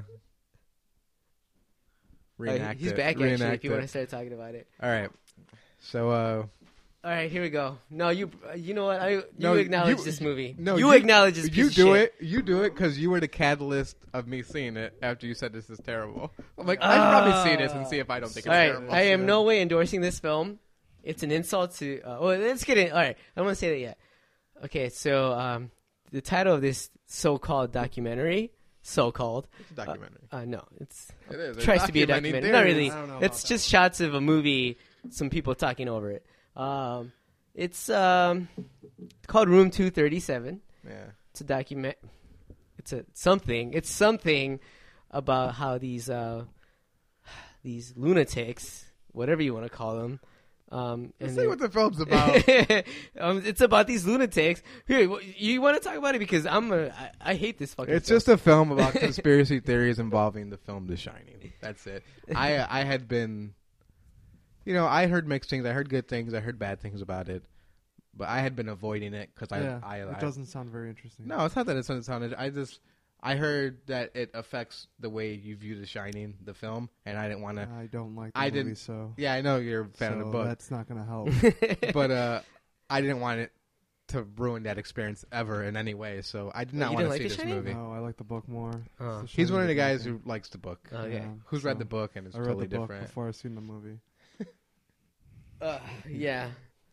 Uh, reenact he's it. back actually. Reenact If you it. want to start talking about it. All right. So uh, All right, here we go. No, you uh, you know what? I you No, acknowledge you- this movie. no, you, you- acknowledge this. Piece you of do shit. it. You do it because you were the catalyst of me seeing it after you said this is terrible. I'm like, I should probably see this and see if I don't think All it's right, terrible. I am Yeah. no way endorsing this film. It's an insult to. Uh, well, let's get in. All right, I don't want to say that yet. Okay, so um, the title of this so-called documentary, so-called, It's a documentary. uh, no, it's it is. tries to be a documenting documentary. Not theories. really. I don't know It's about just that shots of a movie some people talking over it. Um, it's um, called Room two thirty-seven. Yeah. It's a document. It's a something. It's something about how these uh, these lunatics, whatever you want to call them. Um, Let's and see they- what the film's about. um, it's about these lunatics. Here, wh- you want to talk about it because I'm a, I, I hate this fucking. It's film. just a film about conspiracy theories involving the film The Shining. That's it. I I had been, you know, I heard mixed things. I heard good things. I heard bad things about it, but I had been avoiding it because I yeah, I, it I doesn't sound very interesting. No, it's not that it doesn't sound. I just I heard that it affects the way you view The Shining, the film, and I didn't want to. I don't like the I movie, didn't- so Yeah, I know you're a fan so of the book, That's not gonna help. but uh, I didn't want it to ruin that experience ever in any way. So I did Oh, not you want to didn't see like this The Shining? movie. No, I like the book more. Oh. It's the He's one of the Shining guys that who likes the book. Oh, okay. Yeah, Who's so read the book and it's I read totally the book different. before I seen the movie. Uh, yeah,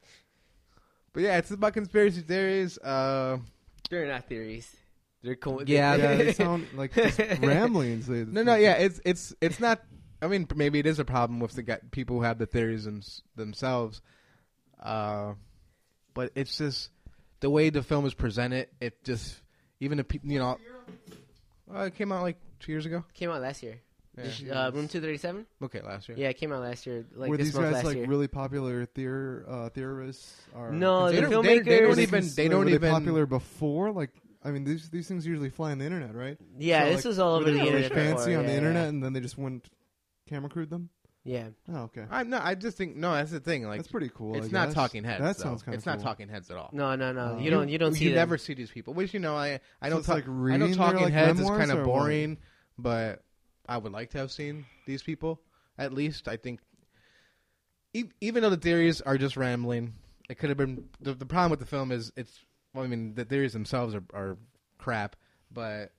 But yeah, it's about conspiracy theories. Uh, they're not theories. They're co- Yeah, yeah, they- they sound like just ramblings. They- no, no, yeah, it's it's it's not. I mean, maybe it is a problem with the guy, people who have the theories them, themselves. Uh, but it's just the way the film is presented. It just even the pe- you know, uh, it came out like two years ago. Came out last year. Yeah. This- Uh, Room two thirty-seven. Okay, last year. Yeah, it came out last year. Like Were this these month guys last like year. really popular theor- uh, theorists? Or No, They the don't- they- filmmakers. they don't Were even- these- they were don't they even- popular before. Like, I mean, these these things usually fly on the internet, right? yeah, So, this like, was all were over they the really internet. fancy before, on the yeah, internet, and then they just went camera crewed them. Yeah. Oh, okay, I'm not. I just think no. That's the thing. Like that's pretty cool. it's I not guess. talking heads. That though. sounds kind of It's cool. not talking heads at all. No, no, no. Uh, you don't. You don't see You them. never see these people. Which you know, I I So don't it's talk. like I know reading their, talking like, heads is memoirs kind or of what? boring, but I would like to have seen these people. At least I think, e- even though the theories are just rambling, it could have been. The, the problem with the film is it's. Well, I mean, the theories themselves are, are crap, but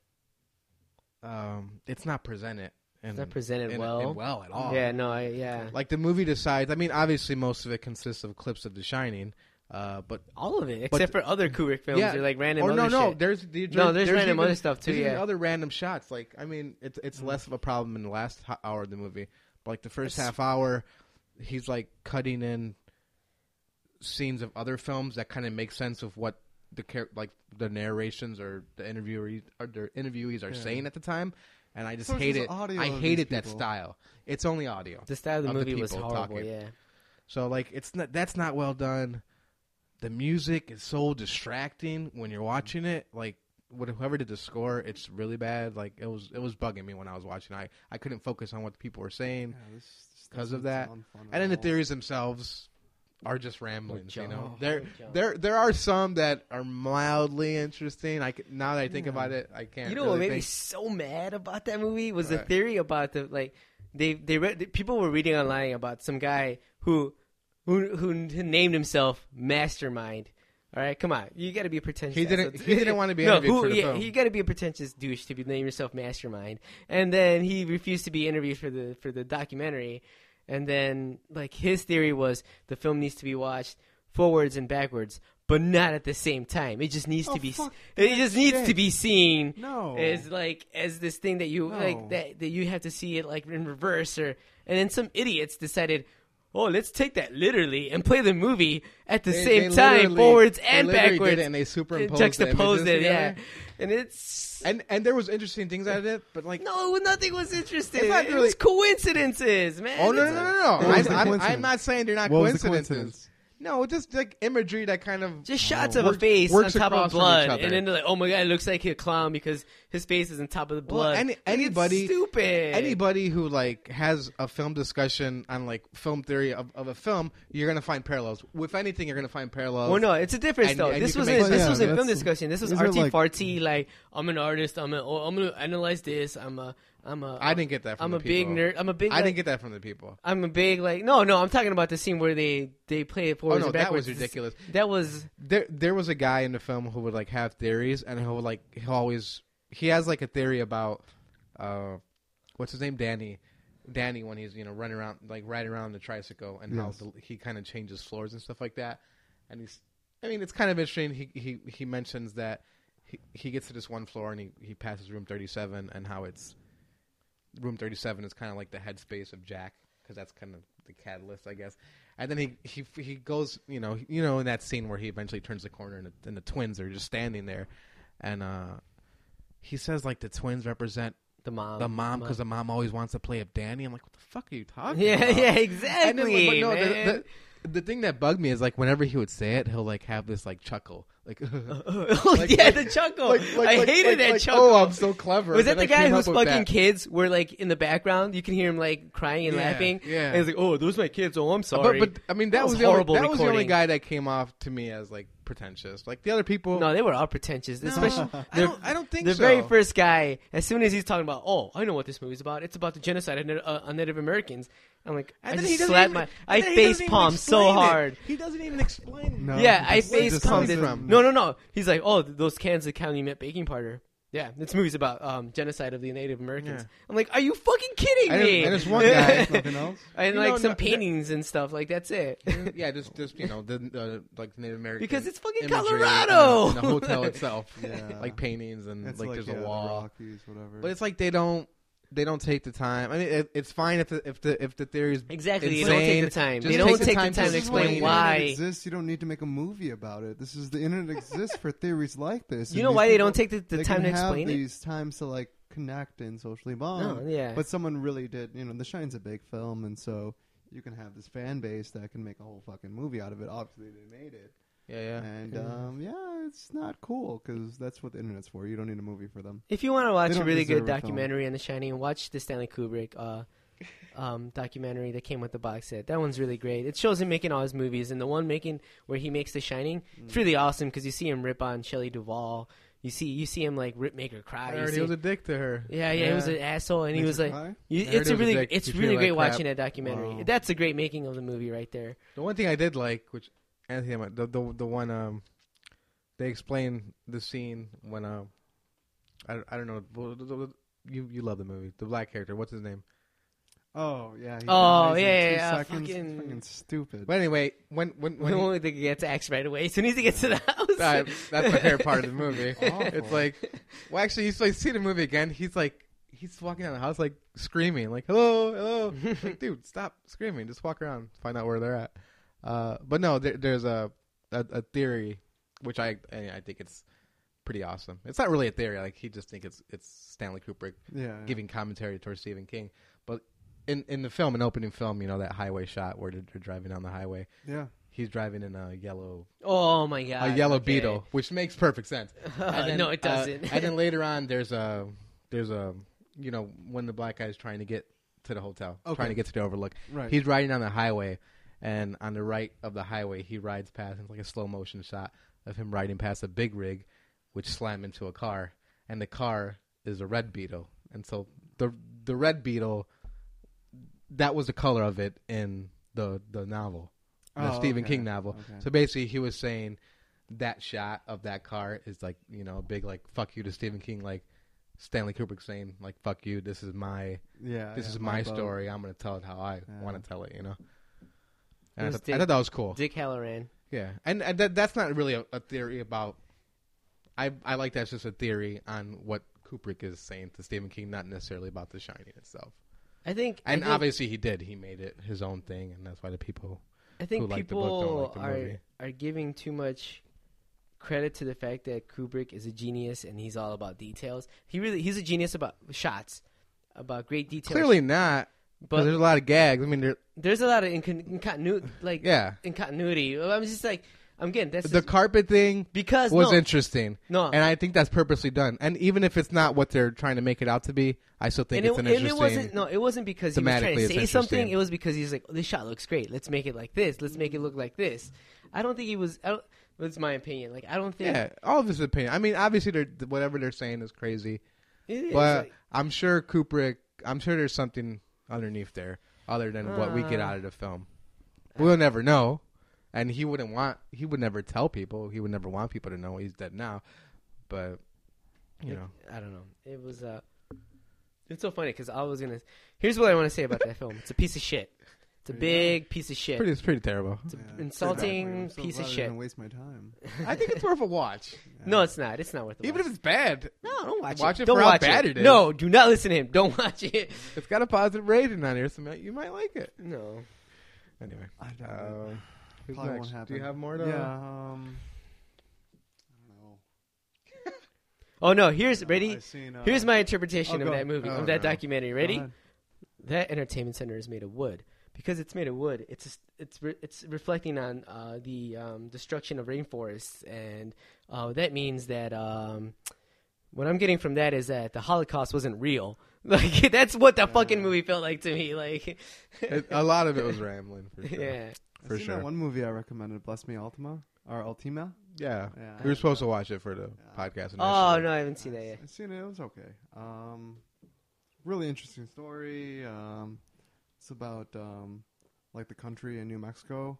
um, it's not presented. And, It's not presented and, well. and well at all. Yeah. No. I, yeah. Like the movie decides. I mean, obviously, most of it consists of clips of The Shining, uh, but All of it, But- except for other Kubrick films, yeah, or like random or other no, no, shit. there's, the, No, there's random even, other stuff, too, There's even yeah. other random shots. Like, I mean, it's it's less of a problem in the last ho- hour of the movie. But like the first It's- half hour, he's like cutting in scenes of other films that kind of make sense of what the char- like the narrations or the interviewees or the interviewees are Yeah. saying at the time. And I just So it's hate just it. audio I of hated these that people. style. It's only audio. The style of the of the movie was people horrible. talking. Yeah. So like it's not that's not well done. The music is so distracting when you're watching it. Like what- whoever did the score, it's really bad. Like it was it was bugging me when I was watching. I I couldn't focus on what the people were saying. Yeah, this, this 'Cause of doesn't that. sound fun at And then the all. theories themselves are just ramblings, you know. junk. There Junk. there there are some that are mildly interesting. I c- now that I think Yeah. about it, I can't You know really what made me think. so mad about that movie was the Right. theory about the like they they read the, people were reading online about some guy who who who named himself Mastermind. All right, come on, you got to be a pretentious. He didn't- asshole. he didn't want to be no, interviewed who, for the yeah, film. you got to be a pretentious douche to be name yourself Mastermind, and then he refused to be interviewed for the for the documentary, and then like his theory was the film needs to be watched forwards and backwards, but not at the same time. It just needs Oh, to be. fuck It that just needs shit. to be seen No. as like as this thing that you No. like that that you have to see it like in reverse, or and then some idiots decided, oh, let's take that literally and play the movie at the They- same they time, literally- forwards they and literally did backwards, it and they superimposed the juxtaposed images it, yeah, together. and it's. And and there was interesting things out of it, but like no, nothing was interesting. It's not It really- was coincidences, man. oh no no It's no like- no no! What was I'm, the I'm, coincidence? I'm not saying they're not What was the coincidences. coincidence? No, just like imagery that kind of Just shots Oh. of a Works- face on works top of across from blood, each other. and then they're like, "Oh my god, it looks like a clown because his face is on top of the Well, blood." any- Like, anybody- it's stupid. anybody who like has a film discussion on like film theory of, of a film, you're gonna find parallels. With anything, you're gonna find parallels. Well, no, it's a difference And- though. and This you can wasn't. make This sense. wasn't Yeah, film that's- discussion. This was these are arty like- farty. Like I'm an artist. I'm a. oh, I'm gonna analyze this. I'm a. I'm a. I didn't get that from I'm the a big people. nerd. I'm a big. I like, didn't get that from the people. I'm a big like. No, no. I'm talking about the scene where they they play it Oh forwards no, and that backwards. was ridiculous. That was. There, there was a guy in the film who would like have theories, and he'll like he'll always he has like a theory about uh, what's his name, Danny, Danny when he's you know running around like riding around the tricycle, and Yes. how the, he kind of changes floors and stuff like that. And he's, I mean, it's kind of interesting. He he he mentions that he he gets to this one floor and he he passes room thirty-seven, and how it's room thirty-seven is kind of like the headspace of Jack, because that's kind of the catalyst, I guess. And then he, he he goes, you know, you know, in that scene where he eventually turns the corner and the, and the twins are just standing there, and uh, he says like the twins represent The mom. the mom because the mom always wants to play up Danny. I'm like, what the fuck are you talking Yeah, about? yeah, exactly. And then, but no, man. the, the, the thing that bugged me is like whenever he would say it, he'll like have this like chuckle, like, oh, like- yeah, like- the chuckle. like, like I like- hated like- that like, chuckle. Oh, I'm so clever. Was that And the I guy came who's up with fucking that. kids? Where like in the background, you can hear him like crying and Yeah, laughing. yeah. And he's like, "Oh, those are my kids. Oh, I'm But, sorry." but I mean, that, That was, was the only, horrible that was the only recording. guy that came off to me as like pretentious. Like the other people, no, they were all pretentious. No, Especially I the- don't, I don't think the so. very first guy. As soon as he's talking about, "Oh, I know what this movie's about. It's about the genocide of, Native- uh, of Native Americans." I'm like, And I then just he doesn't slapped even- my, and I then he face doesn't even palmed so explain it. hard. He doesn't even explain. No. it. Yeah, I Just- face just palmed comes it. from- No, no, no. He's like, "Oh, th- those cans of Calumet baking powder." Yeah, this movie's about um, genocide of the Native Americans. Yeah. I'm like, are you fucking kidding And me? there's- and there's one guy- Nothing else. and You like know, some no- paintings and stuff. Like that's it. Yeah, just just you know the uh, like the Native American Because it's fucking imagery Colorado. in the, in the hotel itself, Yeah. like paintings and It's like, like, there's yeah, a the wall. Rockies, whatever. But it's like they don't they don't take the time. I mean, it, it's fine if the if the if the theory's Exactly. They insane. don't take the time. Just They don't take the take the time time to to This is why explain the why. internet exists. You don't need to make a movie about it. This is the internet exists for theories like this. You And know these why they people- don't take the, the they time can to explain have it? these times to like connect and socially bond. No, yeah. But someone really did. You know, The Shine's a big film, and so you can have this fan base that can make a whole fucking movie out of it. Obviously, they made it, yeah yeah. and Yeah. um, yeah, it's not cool because that's what the internet's for. You don't need a movie for them. If you want to watch They a don't really deserve good a film. documentary on The Shining, watch the Stanley Kubrick uh, um, documentary that came with the box set. That one's really great. It shows him making all his movies, and the one making where he makes The Shining, it's really awesome because you see him rip on Shelley Duvall. You see, you see him like rip make her cry. I You heard see- he was a dick to her. yeah, yeah, he was an asshole, and he Makes was her like, cry? you, I heard it's he a was a really, dick. it's He really treated great like crap. watching that documentary. Wow. That's a great making of the movie right there. The one thing I did like, which Anthony, the the, the one um, they explain the scene when um, I, I don't know, well, the- the- you you love the movie, the black character, what's his name? Oh yeah. He Oh, dies in yeah, two yeah, seconds. It's fucking- fucking stupid. But anyway, when when We when he, only think he gets axed right away as soon as he gets to the house. that, that's my favorite part of the movie. Awful. It's like, well, actually, you like, see the movie again. He's like, he's walking down the house like screaming, like hello, hello, like, dude, stop screaming, just walk around, find out where they're at. Uh, but no, there, there's a, a a theory which I I think it's pretty awesome. It's not really a theory, like he just think it's it's Stanley Kubrick yeah. giving commentary towards Stephen King, but in in the film, an opening film, you know that highway shot where they're, they're driving down the highway. Yeah. He's driving in a yellow Oh my god! a yellow okay. Beetle, which makes perfect sense. And then, no, it uh, doesn't. and then later on, there's a there's a you know when the black guy is trying to get to the hotel, Okay. trying to get to the Overlook. Right. He's riding down the highway, and on the right of the highway, he rides past. It's like a slow motion shot of him riding past a big rig, which slammed into a car, and the car is a red Beetle, and so the the red Beetle, that was the color of it in the the novel. The Oh, Stephen okay. King novel. Okay. So basically, he was saying that shot of that car is like, you know, a big like fuck you to Stephen King, like Stanley Kubrick saying like fuck you. This is my Yeah. this yeah, is my boat. story. I'm gonna tell it how I Yeah. want to tell it. You know. It And I, was thought, I Dick- thought that was cool. Dick Halloran. Yeah, and, and that, that's not really a, a theory about. I I like that's just a theory on what Kubrick is saying to Stephen King, not necessarily about The Shining itself. I think, And I think, obviously, he did. He made it his own thing, and that's why the people. I think who like the book don't people like the are movie. are giving too much credit to the fact that Kubrick is a genius and he's all about details. He really he's a genius about shots, about great details. Clearly not, but but there's a lot of gags. I mean, there- there's a lot of incon- incontinuity, like yeah, in continuity. I'm just like I'm getting that's the just, carpet thing because was no, interesting, no, and I think that's purposely done. And even if it's not what they're trying to make it out to be, I still think and it's it, an and interesting. it wasn't no, it wasn't because he was trying Thematically, to it's say something. interesting. It was because he's like, oh, this shot looks great. Let's make it like this. Let's make it look like this. I don't think he was. I don't, that's my opinion. Like I don't think. Yeah, all of his opinion. I mean, obviously, they're, whatever they're saying is crazy, It is, but like- I'm sure Kubrick. I'm sure there's something underneath there other than what we get Uh, out of the film. We'll never know, and he wouldn't want. He would never tell people. He would never want people to know he's dead now. But you It- know, I don't know. It was uh, it's so funny because I was gonna. Here's what I want to say about that film. It's a piece of shit. It's a There you big piece of shit. pretty. It's pretty terrible. It's an Yeah. insulting I'm so piece of glad I shit. didn't waste my time. I think it's worth a watch, Yeah. No, it's not. It's not worth it. even if it's bad. no, don't watch, Watch it. it Don't for how watch bad it. it is. No, do not listen to him. Don't watch it. It's got a positive rating on here, so you might like it. No. Anyway, I doubt it. uh, who's Probably next? won't happen. Do you have more to? Yeah. Um. I don't know. Oh no, here's No, ready. I've seen, uh, Here's my interpretation oh, of go that ahead. movie, Oh, of that no. documentary. go Ready? ahead. That entertainment center is made of wood. Because it's made of wood, it's just, it's re- it's reflecting on uh, the um, destruction of rainforests, and uh, that means that um, what I'm getting from that is that the Holocaust wasn't real. Like that's what the fucking Yeah. movie felt like to me. Like, It, a lot of it was rambling for sure. yeah. For I've seen sure. that one movie I recommended, Bless Me Ultima or Ultima. Yeah. Yeah. We were supposed to watch it for the Yeah. podcast. Oh initially. no, I haven't seen that yet. I've seen it. It was okay. Um, really interesting story. Um, it's about um, like the country in New Mexico,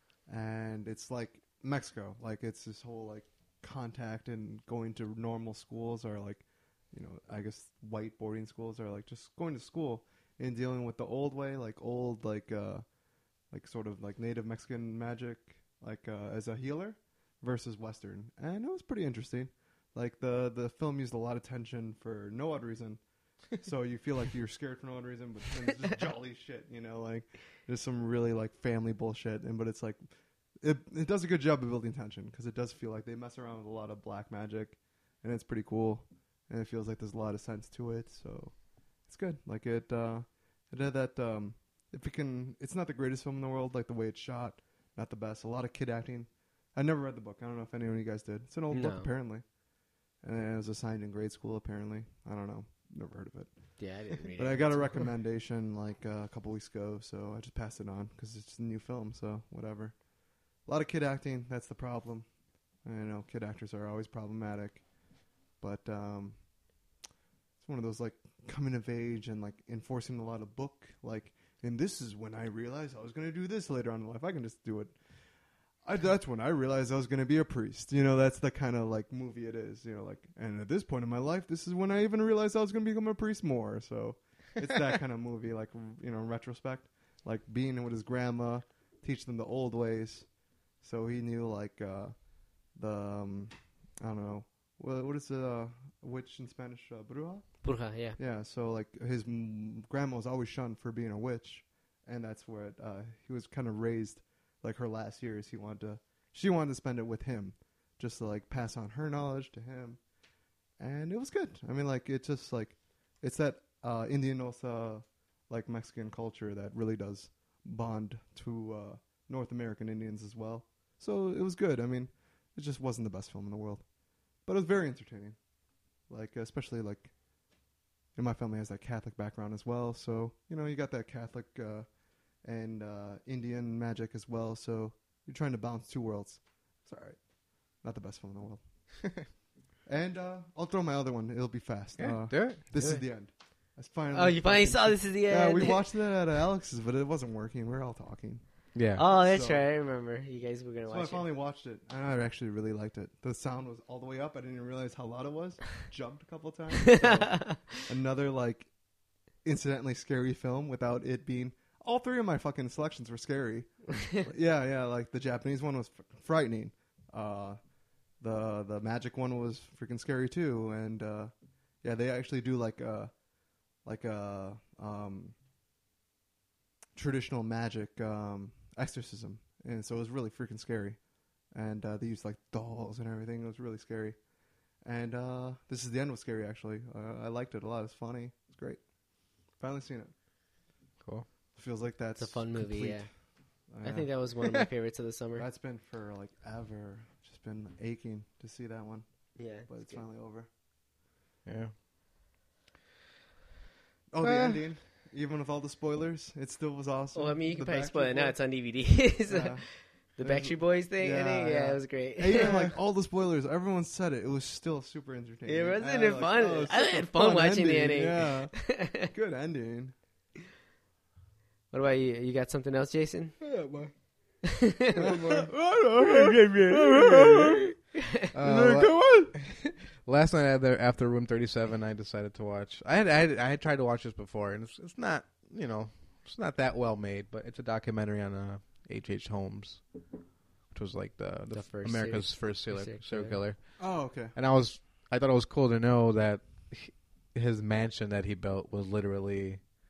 and it's like Mexico. Like it's this whole like contact and going to normal schools or like, you know, I guess white boarding schools are like just going to school and dealing with the old way, like old like uh, like sort of like native Mexican magic, like uh, as a healer versus Western, and it was pretty interesting. Like the the film used a lot of tension for no odd reason, so you feel like you're scared for no odd reason, but then it's just jolly shit, you know. Like there's some really like family bullshit, and but it's like it it does a good job of building tension because it does feel like they mess around with a lot of black magic, and it's pretty cool, and it feels like there's a lot of sense to it, so it's good. Like it uh, it had that um, if it can, it's not the greatest film in the world, like the way it's shot, not the best. A lot of kid acting. I never read the book. I don't know if any of you guys did. It's an old book No. apparently. And it was assigned in grade school, apparently. I don't know. Never heard of it. Yeah, I didn't read But it. I got a recommendation like uh, a couple weeks ago, so I just passed it on because it's a new film, so whatever. A lot of kid acting. That's the problem. I know kid actors are always problematic. But um, it's one of those like coming of age and like enforcing a lot of book. Like, and this is when I realized I was going to do this later on in life. I can just do it. I, that's when I realized I was going to be a priest. You know, that's the kind of like movie it is. You know, like, and at this point in my life, this is when I even realized I was going to become a priest more. So it's that kind of movie, like, you know, in retrospect, like being with his grandma, teach them the old ways. So he knew like uh, the, um, I don't know, what, what is a uh, witch in Spanish? Uh, bruja? Burja, yeah. Yeah, so like his m- grandma was always shunned for being a witch, and that's where it, uh, he was kind of raised. Like her last years, he wanted to, she wanted to spend it with him, just to like pass on her knowledge to him, and it was good. I mean, like it's just like, it's that uh, Indian Osa, like Mexican culture that really does bond to uh, North American Indians as well. So it was good. I mean, it just wasn't the best film in the world, but it was very entertaining. Like especially like, and my family has that Catholic background as well, so you know you got that Catholic. Uh, and uh, Indian magic as well, so you're trying to balance two worlds. It's all right. Not the best film in the world. And uh, I'll throw my other one. It'll be fast. Yeah, uh, do it. this Do is it. the end. That's finally. Oh, you finally fucking saw shit. this is the Yeah, end. we watched it at Alex's, but it wasn't working. We were all talking. Yeah. Oh, that's So- right. I remember. You guys were gonna So I watch it. finally watched it, and I actually really liked it. The sound was all the way up. I didn't even realize how loud it was. Jumped a couple of times. So another like incidentally scary film without it being. All three of my fucking selections were scary. yeah, yeah. Like the Japanese one was f- frightening. Uh, the the magic one was freaking scary too. And uh, yeah, they actually do like a like a um, traditional magic um, exorcism, and so it was really freaking scary. And uh, they used like dolls and everything. It was really scary. And uh, This is the End was scary actually. Uh, I liked it a lot. It's funny. It's great. Finally seen it. Cool. Feels like that's It's a fun movie, complete. yeah. I think that was one of my favorites of the summer. That's been for like ever. Just been aching to see that one, Yeah, but it's good. finally over. Yeah. Oh, the Uh. ending, even with all the spoilers, it still was awesome. Well, I mean, you can The probably spoil it Backstreet now. Boys- It's on D V D. Yeah. The There's- Backstreet Boys thing, Yeah, I think? Yeah, yeah. it was great. And even like all the spoilers, everyone said it. It was still super entertaining. Yeah, wasn't And, it like, fun? oh, it's I such a had fun watching the ending. Yeah, good ending. What about you? You got something else, Jason? Uh, last night after, after Room thirty-seven, I decided to watch. I had, I had I had tried to watch this before, and it's it's not you know it's not that well made, but it's a documentary on uh, H H. Holmes, which was like the, the, The first America's serial- first serial, serial serial killer. killer. Oh, okay. And I was I thought it was cool to know that he- his mansion that he built was literally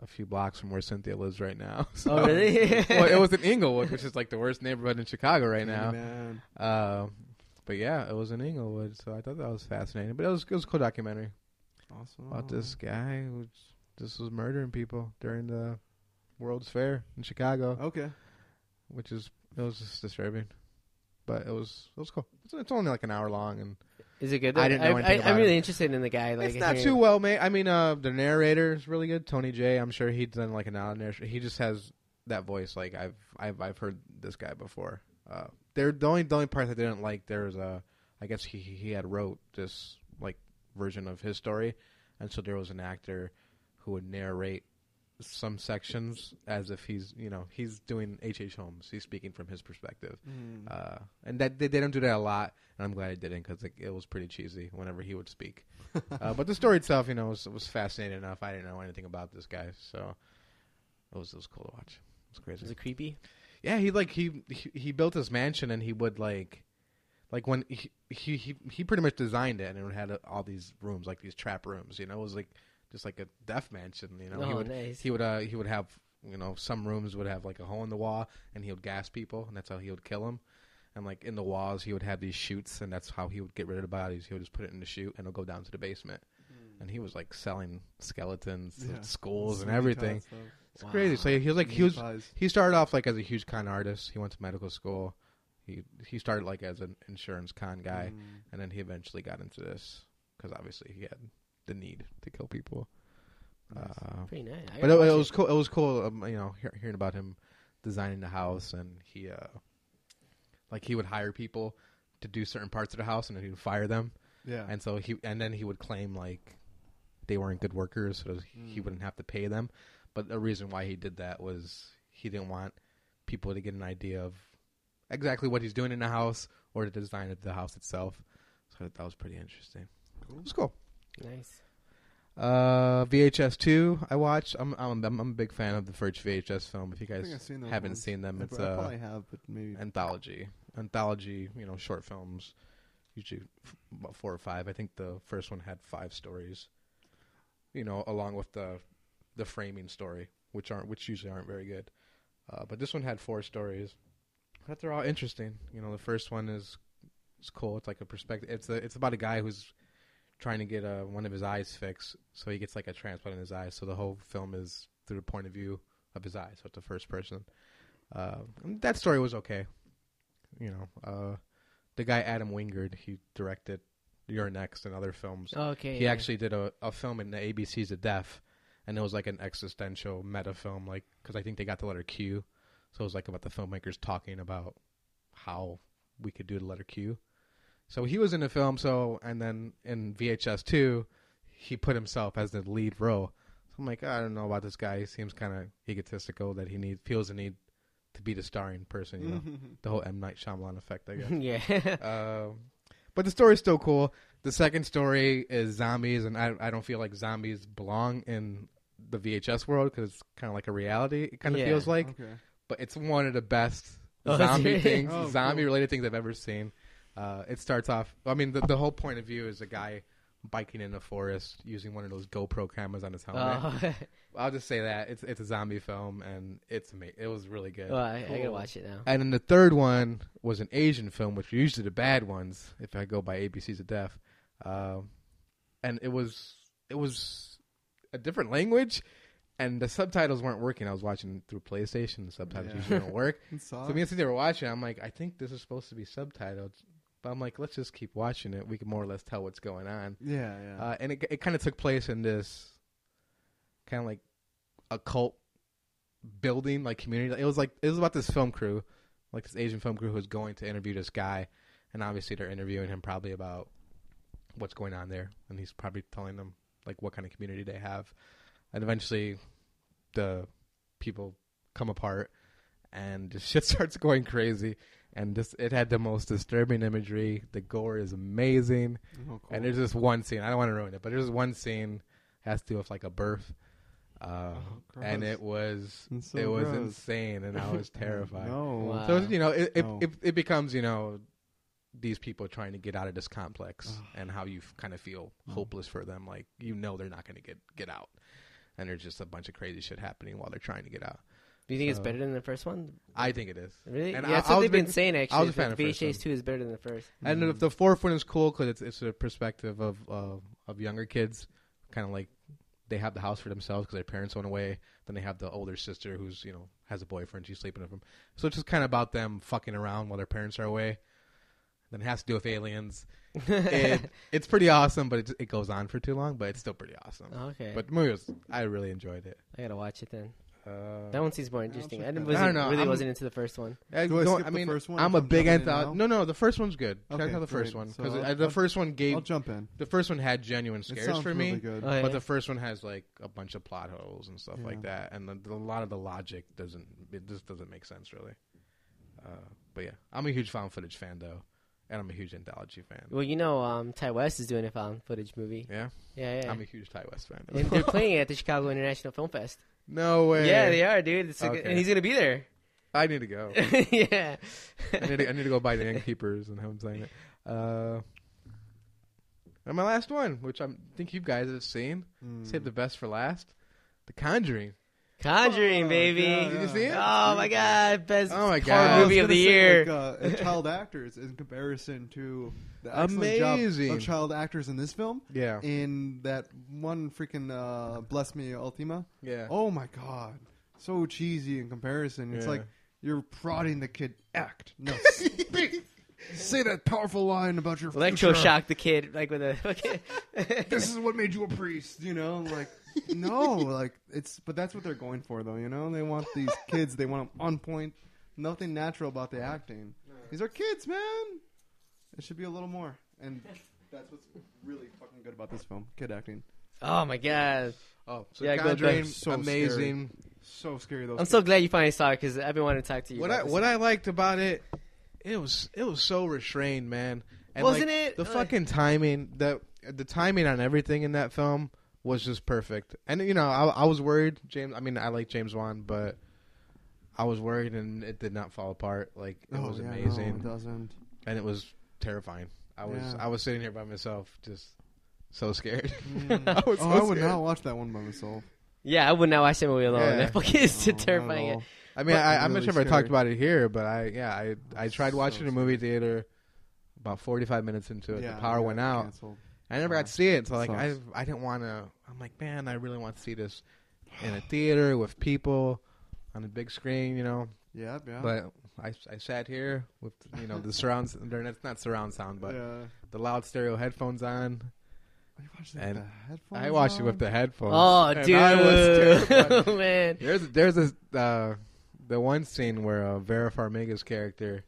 a few blocks from where Cynthia lives right now. So, Oh, really? well, it was in Inglewood, which is like the worst neighborhood in Chicago right now. Man. Uh, but yeah, it was in Inglewood, so I thought that was fascinating. But it was, it was a cool documentary Awesome. about this guy who just was murdering people during the World's Fair in Chicago, Okay. which is it was just disturbing. But it was it was cool. It's, it's only like an hour long, and Is it good? I didn't know I, anything I, about I'm really him. interested in the guy. Like, it's not hearing- too well made. I mean, uh, the narrator is really good. Tony J. I'm sure he's done like an hour narration. He just has that voice. Like I've I've I've heard this guy before. Uh, there the only the only part I didn't like there was a I guess he he had wrote this like version of his story, and so there was an actor who would narrate some sections as if he's you know he's doing H H. Holmes. He's speaking from his perspective, Mm. uh, and that they, they don't do that a lot. And I'm glad I didn't because it, it was pretty cheesy whenever he would speak. uh, but the story itself, you know, was was fascinating enough. I didn't know anything about this guy, so it was it was cool to watch. It was crazy. Was it creepy? Yeah, he like he, he he built this mansion and he would like like when he he he, he pretty much designed it and it had uh, all these rooms like these trap rooms. You know, it was like just like a death mansion. You know, Oh, he would nice. he would uh he would have you know some rooms would have like a hole in the wall and he would gas people and that's how he would kill them. And like in the walls, he would have these chutes, and that's how he would get rid of the bodies. He would just put it in the chute, and it'll go down to the basement. Mm. And he was like selling skeletons, Yeah. and skulls, and Sweet everything. stuff. It's Wow. crazy. So he was like he Meat was pies. he started off like as a huge con artist. He went to medical school. He he started like as an insurance con guy, Mm. and then he eventually got into this because obviously he had the need to kill people. Nice. Uh, Pretty nice. I but gotta it, it watch was cool. It was cool, um, you know, hear, hearing about him designing the house, and he, uh, like, he would hire people to do certain parts of the house, and then he would fire them, Yeah. and so he, and then he would claim like they weren't good workers, so he Mm. wouldn't have to pay them. But the reason why he did that was he didn't want people to get an idea of exactly what he's doing in the house or the design of the house itself. So I thought that was pretty interesting. Cool. It was cool. Nice. Uh, V H S two I watched. I'm, I'm I'm a big fan of the first V H S film. If you I think guys I've seen those haven't ones. seen them, I it's pro- I uh, probably have, but maybe. anthology. Anthology, you know, short films. Usually f- about four or five. I think the first one had five stories. You know, along with the the framing story, which aren't which usually aren't very good. Uh, but this one had four stories. I thought they're all interesting. You know, the first one is it's cool. It's like a perspective. It's a, it's about a guy who's trying to get uh, one of his eyes fixed, so he gets like a transplant in his eye. So the whole film is through the point of view of his eye. So it's the first person. Uh, and that story was okay. You know, uh, the guy Adam Wingard, he directed You're Next and other films. Okay. He yeah. actually did a, a film in the A B Cs of Death, and it was like an existential meta film, like because I think they got the letter Q, so it was like about the filmmakers talking about how we could do the letter Q. So he was in the film. So and then in V H S two, he put himself as the lead role. So I'm like, I don't know about this guy. He seems kind of egotistical that he need feels the need to be the starring person. You know, the whole M Night Shyamalan effect, I guess. yeah. Um, but the story's still cool. The second story is zombies, and I I don't feel like zombies belong in the V H S world because it's kind of like a reality. It kind of Yeah. feels like, Okay. but it's one of the best Oh, zombie serious? things, Oh, zombie cool. related things I've ever seen. Uh, it starts off. I mean, the the whole point of view is a guy biking in the forest using one of those GoPro cameras on his helmet. Oh, I'll just say that it's it's a zombie film, and it's ama- It was really good. well, I, I gotta Cool. watch it now. And then the third one was an Asian film, which are usually the bad ones, if I go by A B Cs of Death. Um, and it was it was a different language, and the subtitles weren't working. I was watching through PlayStation. The subtitles Yeah. usually don't work. It sucks. So me and Cynthia were watching. I'm like, I think this is supposed to be subtitled. But I'm like, let's just keep watching it. We can more or less tell what's going on. yeah, yeah. Uh, and it it kind of took place in this kind of like a cult building, like community. It was like it was about this film crew, like this Asian film crew who was going to interview this guy, and obviously they're interviewing him probably about what's going on there, and he's probably telling them like what kind of community they have, and eventually the people come apart, and the shit starts going crazy. And this, it had the most disturbing imagery. The gore is amazing. Oh, cool. And there's this one scene. I don't want to ruin it, but there's one scene has to do with like a birth, uh, Oh, and gross. it was It's so it was gross. insane, and I was terrified. No. Wow. So it's, you know, it it, No. it it becomes you know these people trying to get out of this complex, Ugh. and how you f- kind of feel Mm. hopeless for them. Like you know they're not going to get get out. and there's just a bunch of crazy shit happening while they're trying to get out. Do you think So- it's better than the first one? I think it is. Really? And yeah, I- that's I what was they've been big- saying. Actually, I was a that fan of V the H first S two is better than the first. And the, the fourth one is cool because it's it's a perspective of uh, of younger kids, kind of like they have the house for themselves because their parents went away. Then they have the older sister who's you know has a boyfriend. She's sleeping with him. So it's just kind of about them fucking around while their parents are away. Then it has to do with aliens. it, it's pretty awesome, but it, it goes on for too long. But it's still pretty awesome. Okay, But the movie was, I really enjoyed it. I gotta watch it then. Uh, That one seems more interesting. check I, that didn't, out. wasn't, I don't know, really I'm- wasn't into the first one. I, Do I don't- skip I the mean, first one I'm if a I'm big jumping in anthology. now? No, no, the first one's good. Check Okay, out the first great. one So because I'll- the first one gave I'll jump in. the first one had genuine It scares sounds for really me. good. Oh, yeah. But the first one has like a bunch of plot holes and stuff like Yeah. that, and the, the, a lot of the logic doesn't. It just doesn't make sense really. Uh, but yeah, I'm a huge found footage fan though, and I'm a huge anthology fan. Well, you know, um, Ty West is doing a found footage movie. Yeah, Yeah, yeah. I'm a huge Ty West fan. and they're playing it at the Chicago International Film Fest. No way. Yeah, they are, dude. It's like, Okay. and he's gonna be there. I need to go. yeah. I need to, I need to go buy the Innkeepers and have them sign it. Uh, and my last one, which I think you guys have seen, Mm. save the best for last, The Conjuring. Conjuring, Oh, baby. yeah, Did you yeah. see it? Oh my god, best Oh my horror God. I was movie of gonna the say, year. Like, uh, and child actors in comparison to the excellent job Amazing. of child actors in this film. Yeah. In that one freaking uh, Bless Me Ultima. Yeah. Oh my god. So cheesy in comparison. It's Yeah. like you're prodding the kid. Act. No. Say that powerful line about your future. Electroshock the kid like with a fucking This is what made you a priest, you know? Like, no, like, it's, but that's what they're going for, though, you know? They want these kids, they want them on point. Nothing natural about the acting. These are kids, man. It should be a little more. And that's what's really fucking good about this film kid acting. Oh my god. Oh, so Yeah, go Conjuring, back. So amazing. So scary, those I'm kids. so glad you finally saw it because I've been wanting to talk to you. What about I this. what I liked about it, it was it was so restrained, man. And Wasn't like, it? The Like- fucking timing, the the timing on everything in that film was just perfect. And you know, I, I was worried, James. I mean, I like James Wan, but I was worried, and it did not fall apart. Like it Oh, was yeah, amazing, No, it doesn't. and it was terrifying. I was Yeah. I was sitting here by myself, just so scared. Mm. I was oh, so I would scared. not watch that one by myself. Yeah, I would not watch that movie alone. Yeah. That fucking is No, not at terrifying. all. I mean, But I, I'm not really sure if I scary. talked about it here, but I yeah, I I tried So watching the scary. movie theater. About forty-five minutes into it, Yeah, the power yeah, went it out. canceled. I never Oh, got to see it, so like I sucks. I didn't want to. I'm like, man, I really want to see this in a theater with people on a big screen, you know. Yeah, yeah. But I, I sat here with you know the surround. They're not, it's not surround sound, but yeah. the loud stereo headphones on. You watched it And with the headphones I watched it on? with the headphones. Oh, and dude. I was terrified. Man. There's there's this uh, the one scene where uh, Vera Farmiga's character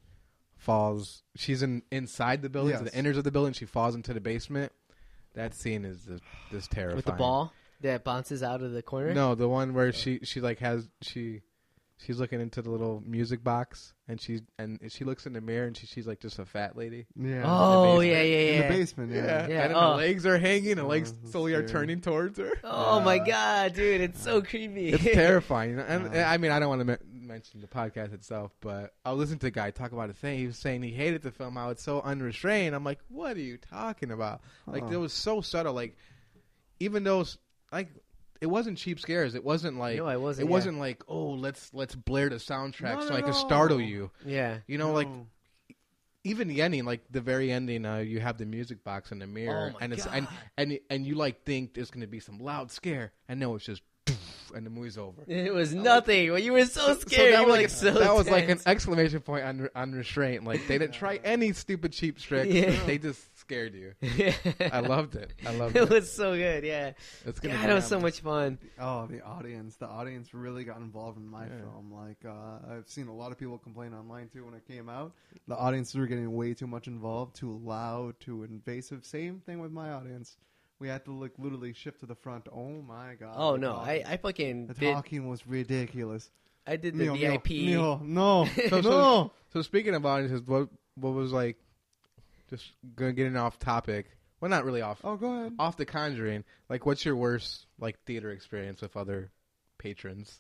falls. She's in inside the building, so Yes. the innards of the building. She falls into the basement. That scene is just, just terrifying. With the ball that bounces out of the corner? No, the one where she she like has she she's looking into the little music box and she and she looks in the mirror and she, she's like just a fat lady. Yeah. Oh, basement. yeah, yeah, In yeah. the basement, yeah. Yeah, Yeah, and then oh. the legs are hanging and legs Oh, that's slowly are scary. turning towards her. Oh, my Yeah. God, dude. It's so creepy. It's terrifying. You know? And Yeah. I mean, I don't want to me- mention the podcast itself, but I was listening to a guy talk about a thing. He was saying he hated the film, how it's so unrestrained. I'm like, what are you talking about? Like, Huh. it was so subtle. Like, even though, s- like, it wasn't cheap scares. It wasn't like, No, it wasn't, It yeah. wasn't like, oh, let's let's blare the soundtrack Not so I at can all. startle you. Yeah. You know, like No. even the ending, like the very ending, uh, you have the music box in the mirror, Oh my and it's God. and and and you like think there's gonna be some loud scare, and no, it's just, and the movie's over. It was nothing. Well, you were so So scared. that you were was, like so that was like an tense. exclamation point on on restraint. Like they didn't try any stupid cheap tricks. Yeah. They just scared you. Yeah. I loved it. I loved It it. was so good, yeah. It's God, gonna it be was on- so much fun. Oh, the audience. The audience really got involved in my Yeah. film. Like, uh, I've seen a lot of people complain online, too, when it came out. The audiences were getting way too much involved, too loud, too invasive. Same thing with my audience. We had to, like, literally shift to the front. Oh, my God. Oh, the no. I, talking- I fucking The did. talking was ridiculous. I did the Mio, V I P. Mio, Mio, no. So, so, no. so speaking of audiences, what what was like, just going getting off topic. Well, not really off. Oh, go ahead. Off The Conjuring. Like, what's your worst like theater experience with other patrons?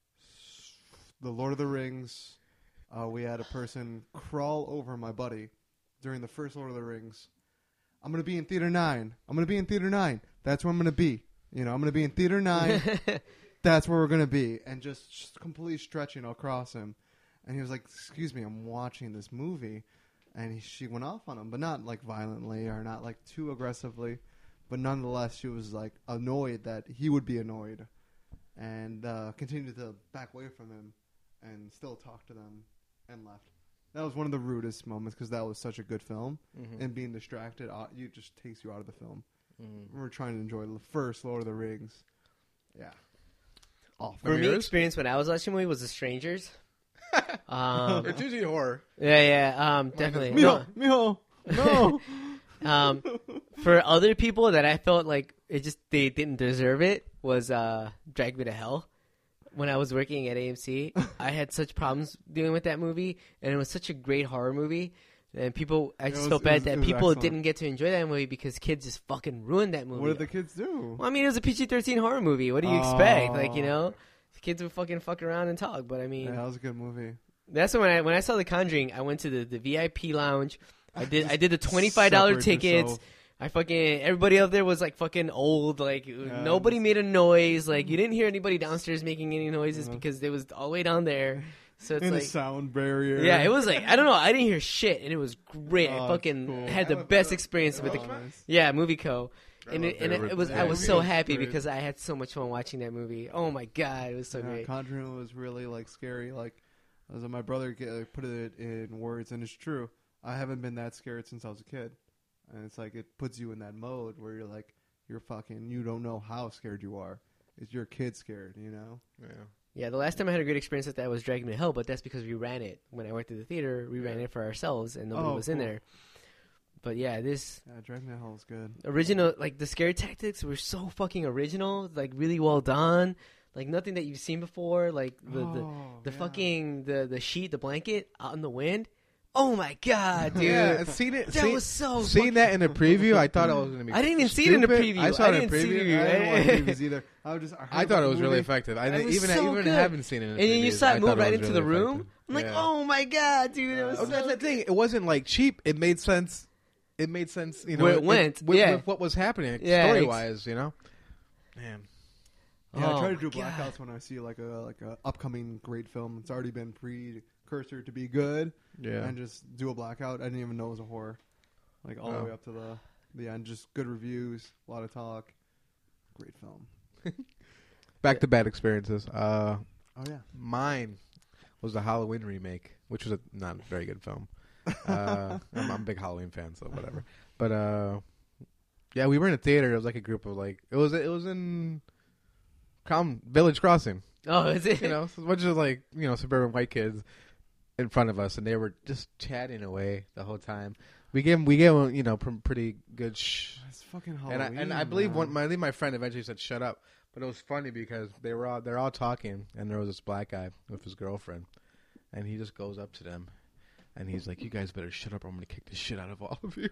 The Lord of the Rings, uh, we had a person crawl over my buddy during the first Lord of the Rings. I'm going to be in Theater nine. I'm going to be in Theater nine. That's where I'm going to be. You know, I'm going to be in theater nine. That's where we're going to be. And just, just completely stretching across him. And he was like, excuse me, I'm watching this movie. And he, she went off on him, but not like violently or not like too aggressively. But nonetheless, she was like annoyed that he would be annoyed. And uh, continued to back away from him and still talk to them and left. That was one of the rudest moments because that was such a good film. Mm-hmm. And being distracted, uh, it just takes you out of the film. Mm-hmm. We were trying to enjoy the first Lord of the Rings. Yeah. Awful. For me, yours? experience when I was watching the movie was The Strangers. um, It's usually horror. yeah, yeah, um, definitely. Miho, Miho, no. Um, for other people that I felt like it just they didn't deserve it was uh, Drag Me to Hell. When I was working at A M C, I had such problems dealing with that movie, and it was such a great horror movie. And people, I just was- felt it bad was- it that was people excellent. didn't get to enjoy that movie because kids just fucking ruined that movie. What did the kids do? Well, I mean, it was a P G thirteen horror movie. What do you expect? Like, you Oh. know, the kids would fucking fuck around and talk. But I mean, Yeah, that was a good movie. that's when I when I saw The Conjuring, I went to the, the V I P lounge. I did I did the twenty five dollar Separate tickets. yourself. I fucking everybody up there was like fucking old. Like nobody made a noise. Like you didn't hear anybody downstairs making any noises Yeah. because they was all the way down there. So it's In like a sound barrier. yeah, it was like I don't know. I didn't hear shit, and it was great. I Oh, fucking that's cool. had the Yeah, best but- experience with the Oh, nice. yeah Movie Co. I And love it, and it, favorite- it was yeah, I was Movie so Co's happy great. because I had so much fun watching that movie. Oh my god, it was so yeah, great. Conjuring was really like scary. Like, as my brother get, like, put it in words, and it's true. I haven't been that scared since I was a kid, and it's like it puts you in that mode where you're like, you're fucking, you don't know how scared you are. It's your kid scared, you know. Yeah. Yeah, the last time I had a great experience with that was Drag Me to Hell, but that's because we ran it. When I worked at the theater, we ran it for ourselves, and nobody Oh, was in cool. there. But yeah, this Yeah, Drag Me to Hell is good. original, like the scare tactics were so fucking original, like really well done, like nothing that you've seen before. Like the the, Oh, the yeah. fucking the the sheet, the blanket out in the wind. Oh my god, dude! Yeah, and seen it. that seen, was so. seen fucking- that in the preview. I thought it was gonna be. I didn't even see it in the stupid. preview. I saw I it in didn't the see preview. it. I didn't watch movies either. I was just. I, heard I thought about it was the really movie. effective. I It didn't, was even so even good. haven't seen it. In the And then you previews. saw I it move thought right was into really the room. effective. I'm like, Yeah. oh my god, dude! It was Oh, so that's the thing. It wasn't like cheap. It made sense. It made sense. You know, Where it went, with, yeah. with what was happening Yeah, story ex- wise. You know, man. Yeah, I Oh try to do my God. blackouts when I see like a like a upcoming great film. It's already been precursor to be good, Yeah. and just do a blackout. I didn't even know it was a horror, like all Oh. the way up to the the end. Just good reviews, a lot of talk. Great film. Back to bad experiences. Uh, Oh yeah, mine was the Halloween remake, which was a not a very good film. Uh, I'm, I'm a big Halloween fan, so whatever. But uh, yeah, we were in a theater. It was like a group of like it was it was in Crown Village Crossing. Oh, is it? You know, so a bunch of like you know suburban white kids in front of us, and they were just chatting away the whole time. We gave 'em- we gave 'em, you know pr- pretty good shh. it's fucking And Halloween. I, and I believe man. one my I think my friend eventually said shut up, but it was funny because they were all they're all talking, and there was this black guy with his girlfriend, and he just goes up to them, and he's like, "You guys better shut up, or I'm gonna kick the shit out of all of you."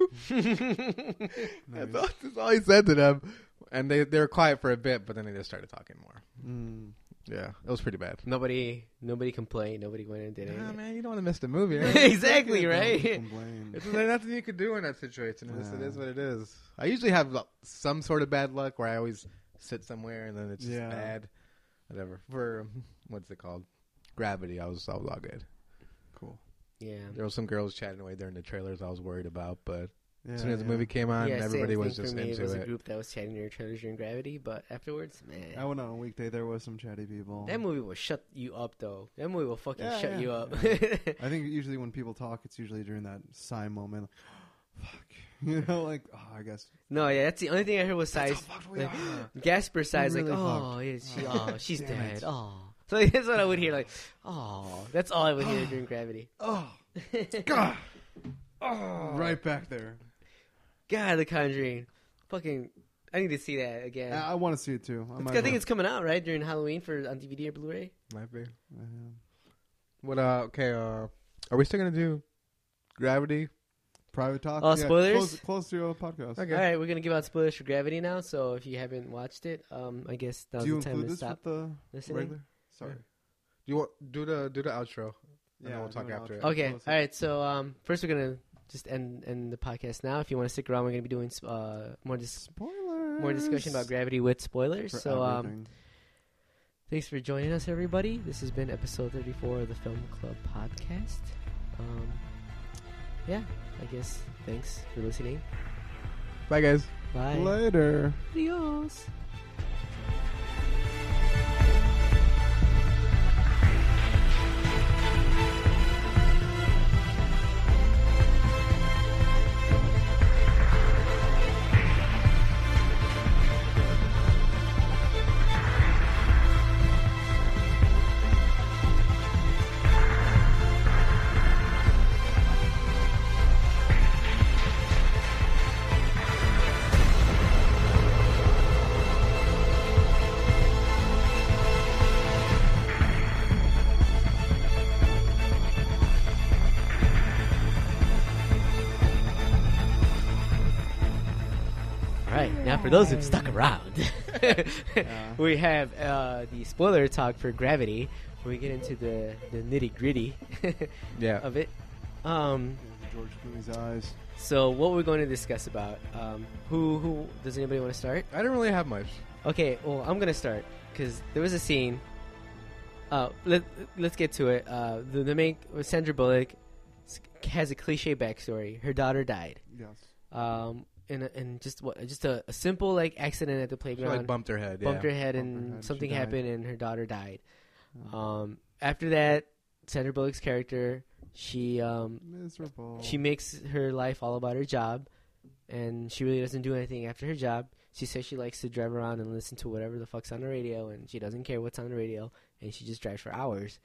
That's, all, that's all he said to them, and they they were quiet for a bit, but then they just started talking more. Mm. Yeah, it was pretty bad. Nobody, nobody complained. Nobody went and did Nah, anything. man, you don't want to miss the movie. Right? Exactly, Don't right? complain. It's, there's nothing you could do in that situation. It's, It Yeah. is what it is. I usually have like, some sort of bad luck where I always sit somewhere and then it's just Yeah. bad. Whatever. For what's it called? Gravity. I was I was all good. Cool. Yeah. There was some girls chatting away during the trailers I was worried about, but Yeah, as soon as the yeah. movie came on, yeah, everybody same was thing just for me. into It was it. a group that was chatting near trailers during Gravity, but afterwards, man, I went on a weekday. There was some chatty people. that movie will shut you up, though. That movie will fucking Yeah, shut yeah, you up. I think usually when people talk, it's usually during that sigh moment. Like, fuck. You know, like, oh, I guess. No, yeah, that's the only thing I heard was That's sighs. how fucked we like, are. Gasper sighs really like, oh, fucked. yeah, she, Oh, oh, she's damn dead. it. Oh, so like, that's what I would hear. Like, oh, that's all I would hear during Gravity. Oh, God. Oh. Right back there. God, The Conjuring, fucking, I need to see that again. I, I want to see it too. I, It's- might I think well. it's coming out right during Halloween for on D V D or Blu-ray. Might be. Yeah. What? Uh. Okay. Uh. Are we still gonna do Gravity? Private talk. Oh, yeah, spoilers? Close, close to your podcast. Okay. All right, we're gonna give out spoilers for Gravity now. So if you haven't watched it, um, I guess now's Do you the time include to this stop with the listening. regular? Sorry. Do you want do the do the outro? And then we'll do talk an after outro. it. Okay. Close All it. right. So um, first we're gonna just end end the podcast now. If you want to stick around, we're gonna be doing uh more just Spoilers. more discussion about Gravity with spoilers. For so, um, everything. thanks for joining us, everybody. This has been episode thirty-four of the Film Club podcast. Um, yeah, I guess thanks for listening. Bye, guys. Bye. Later. Adios. Now, for those who've stuck around, Yeah. we have uh, the spoiler talk for Gravity, where we get into the, the nitty gritty Yeah. of it. Um, George Clooney's eyes. so, what we're going to discuss about? Um, who who does anybody want to start? I didn't really have much. Okay, well, I'm gonna start because there was a scene. Uh, let let's get to it. Uh, the, the main Sandra Bullock s- has a cliche backstory. Her daughter died. Yes. Um, in a, in just what just a, a simple like accident at the She playground. like bumped her head. bumped yeah. her head Bumped and her head, something she died. happened and her daughter died. Oh. Um, after that, Sandra Bullock's character, she um, Miserable. she makes her life all about her job, and she really doesn't do anything after her job. She says she likes to drive around and listen to whatever the fuck's on the radio, and she doesn't care what's on the radio, and she just drives for hours.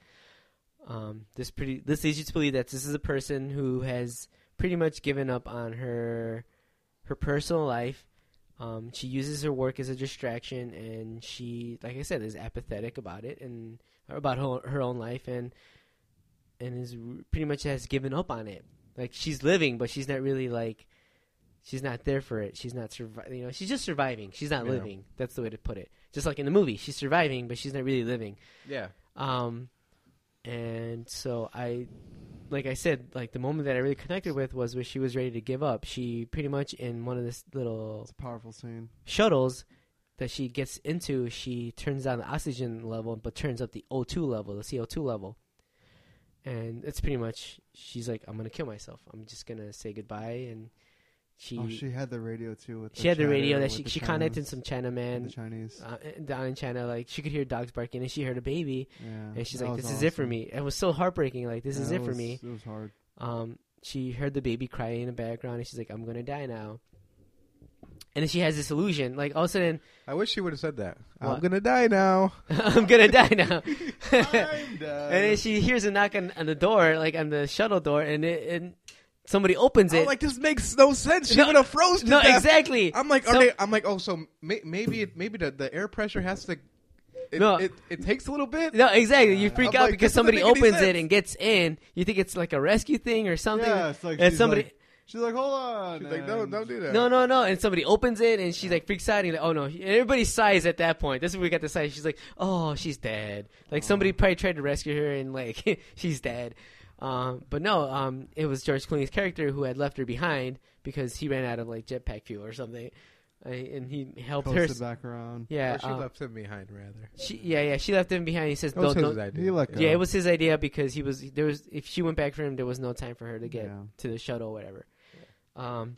Um, this pretty this leads you to believe that this is a person who has pretty much given up on her her personal life. Um, she uses her work as a distraction, and she, like I said, is apathetic about it and about her, her own life, and and is r- pretty much has given up on it. Like she's living, but she's not really like she's not there for it. She's not surviving. You know, she's just surviving. She's not Yeah. living. That's the way to put it. Just like in the movie, she's surviving, but she's not really living. Yeah. Um, and so I, like I said, like the moment that I really connected with was when she was ready to give up. She pretty much in one of this little It's a powerful scene. shuttles that she gets into, she turns down the oxygen level, but turns up the O two level, the C O two level. And it's pretty much, she's like, I'm going to kill myself. I'm just going to say goodbye. And she, Oh, she had the radio too. With she had the chatter radio that with she, the she Chinese- contacted some with Chinaman the Chinese. uh, down in China. Like she could hear dogs barking, and she heard a baby. Yeah. And she's that like, was "This is it for awesome. me." It was so heartbreaking. Like, this Yeah, is it for was- me. It was hard. Um, she heard the baby crying in the background, and she's like, "I'm gonna die now." And then she has this illusion. Like all of a sudden, I wish she would have said that. I'm What? gonna die now. I'm gonna die now. I'm And dead. then she hears a knock on, on the door, like on the shuttle door, and it, and somebody opens I'm it. like, this makes no sense. She No, would have froze to no, death. exactly. I'm like, are So- they? I'm like, oh, so may, maybe it, maybe the, the air pressure has to. It, No. it, it takes a little bit. No, exactly. You Uh, freak I'm out like, because this doesn't somebody make any opens it sense. and gets in. You think it's like a rescue thing or something. Yeah, it's like and she's somebody. like, she's like, hold on. She's like, no, and- don't do that. No, no, no. And somebody opens it, and she's like freaks out. And you're like, oh no! And everybody sighs at that point. This is where we got the sigh. She's like, oh, she's dead. Like somebody probably tried to rescue her, and like she's dead. Um, but no, um, it was George Clooney's character who had left her behind because he ran out of like jetpack fuel or something, uh, and he helped her. Coasted back around. Yeah, Or she uh, left him behind, rather. she, yeah, yeah. She left him behind. He says, It was "Don't, his don't." idea. He let go. Yeah, it was his idea because he was there was if she went back for him, there was no time for her to get Yeah. to the shuttle or whatever. Um,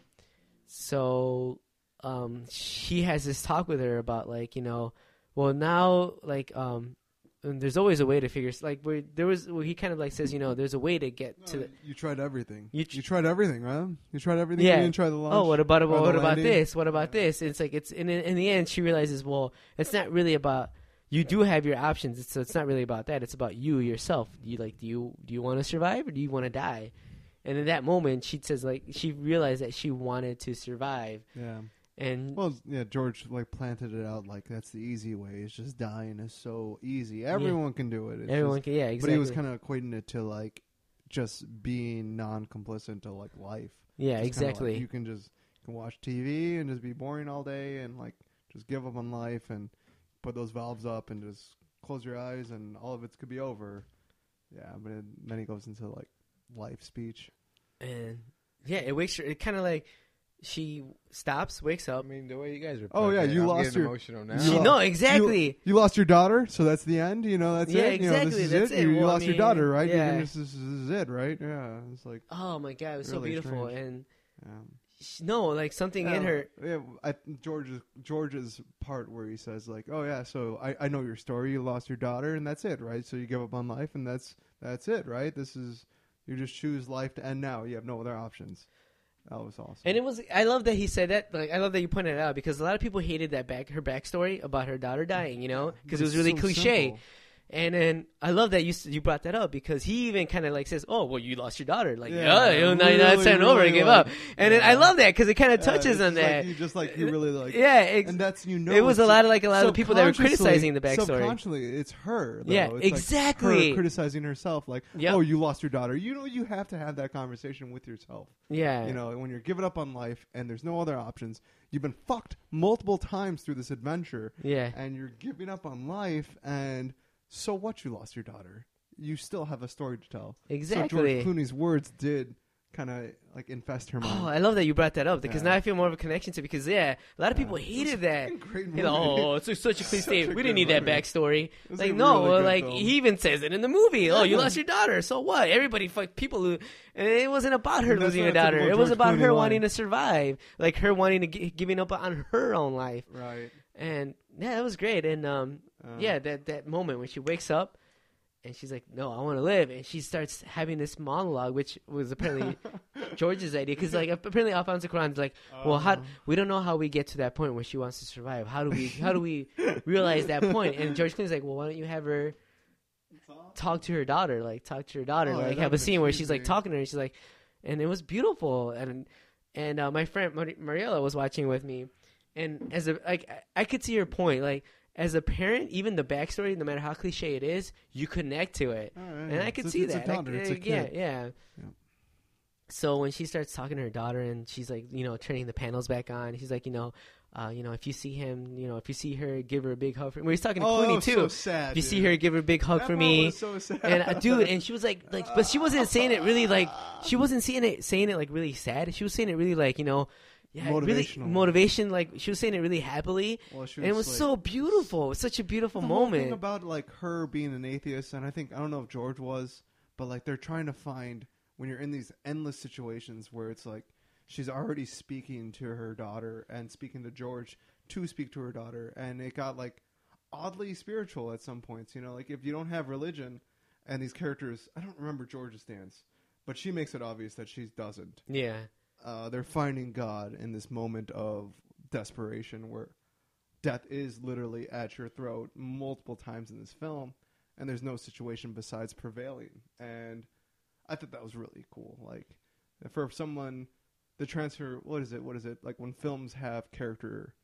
so um, he has this talk with her about like you know, well now like um, and there's always a way to figure like where there was well, he kind of like says you know there's a way to get to No, the you tried everything. You You, tr- tried everything, right? You tried everything. Yeah. You didn't try the launch. oh what about or what, the what about landing? this what about this it's like it's in in the end she realizes well it's not really about you do have your options it's, so it's not really about that it's about you yourself you like do you do you want to survive or do you want to die and in that moment she says like she realized that she wanted to survive Yeah. and Well, yeah. George like planted it out like that's the easy way. It's just dying is so easy. Everyone can do it. It's everyone just- can yeah But exactly he was kind of equating it to like just being non-complicit to like life. yeah Just kinda like, exactly you can just you can watch T V and just be boring all day and like just give up on life and put those valves up and just close your eyes and all of it could be over. Yeah, but it, then he goes into like life speech. and yeah it wakes her it kind of like she stops, wakes I up. mean, the way you guys are. Oh, yeah, putting it, you I'm lost getting your- emotional now. you She, lo- no, exactly. You, you lost your daughter, so that's the end. You know, that's Yeah, it. You know, exactly, this is that's it. it. You, you Well, I lost your mean, daughter, right? You're yeah. gonna, this, is- this is it, right? Yeah. It's like, Oh my god, it was so Really beautiful. strange. And um, she, no, like something in yeah, her. Yeah, I, George's George's part where he says like, "Oh yeah, so I, I know your story. You lost your daughter, and that's it, right? So you give up on life, and that's that's it, right? This is you just choose life to end now. You have no other options." That was awesome. And it was. I love that he said that. Like, I love that you pointed it out because a lot of people hated that back her backstory about her daughter dying. You know, because it was really so cliche. simple. And then I love that you s- you brought that up because he even kind of like says, "Oh, well, you lost your daughter. Like, Yeah, yeah, you know, now, now it's really, time over to really give like- up." And then I yeah. love that because it kind of Yeah, touches it's on just that. Like you just like you really like. yeah, ex- And that's you know it was a it's- lot of like a lot of the people that were subconsciously- criticizing the backstory. Subconsciously, it's her. Though. Yeah, It's like exactly. her criticizing herself, like, Yep. "Oh, you lost your daughter." You know, you have to have that conversation with yourself. yeah, You know, when you're giving up on life and there's no other options, you've been fucked multiple times through this adventure, yeah, and you're giving up on life. And so what? You lost your daughter. You still have a story to tell. So exactly. George Clooney's words did kind of like infest her mind. Oh, I love that you brought that up because Yeah. now I feel more of a connection to it because yeah, a lot of people Yeah. hated It's a that. fucking great You know, movie. oh, it's just such a Such cliche. a We good didn't need that movie. backstory. was Like a no, really good like film. he even says it in the movie. Oh, you Yeah. lost your daughter. So what? Everybody fuck people who. And it wasn't about her And that's losing what her I took daughter. about It was George about Clooney her line. wanting to survive, like her wanting to gi- giving up on her own life. Right. And yeah, that was great. And um, Uh, yeah, that that moment when she wakes up. And she's like, "No, I want to live." And she starts having this monologue, which was apparently George's idea, because like apparently Alfonso Cuarón's like, "Well, how Um, we don't know how we get to that point where she wants to survive. How do we how do we realize that point?" And George Clooney's like, "Well, why don't you have her talk to her daughter? Like talk to her daughter, Oh, yeah, like that'd have a be scene where she's like cheesy. talking to her." And she's like, and it was beautiful. And and uh, my friend Mar- Mariella was watching with me, and as a like I, I could see her point, like. As a parent, even the backstory, no matter how cliche it is, you connect to it. all right, And yeah. I could It's a- see it's that. A daughter. I- It's a uh, yeah, kid. yeah. Yeah. So when she starts talking to her daughter, and she's like, you know, turning the panels back on, she's like, you know, uh, you know, if you see him, you know, if you see her, give her a big hug for. When he's talking to Oh, that Clooney was too. so sad. if you see dude. her, give her a big hug That for part me. was so sad. And uh, dude, and she was like, like, but she wasn't saying it really like, she wasn't saying it, saying it like really sad. She was saying it really like, you know, yeah, really Motivational. motivation. Like she was saying it really happily, Well, she and it was like- so beautiful. It was such a beautiful the whole thing moment. about like her being an atheist, and I think I don't know if George was, but like they're trying to find when you're in these endless situations where it's like she's already speaking to her daughter and speaking to George to speak to her daughter, and it got like oddly spiritual at some points. You know, like if you don't have religion, and these characters, I don't remember George's stance, but she makes it obvious that she doesn't. Yeah, Uh, they're finding God in this moment of desperation where death is literally at your throat multiple times in this film, and there's no situation besides prevailing. And I thought that was really cool. Like, for someone, the transfer, what is it? What is it? Like when films have character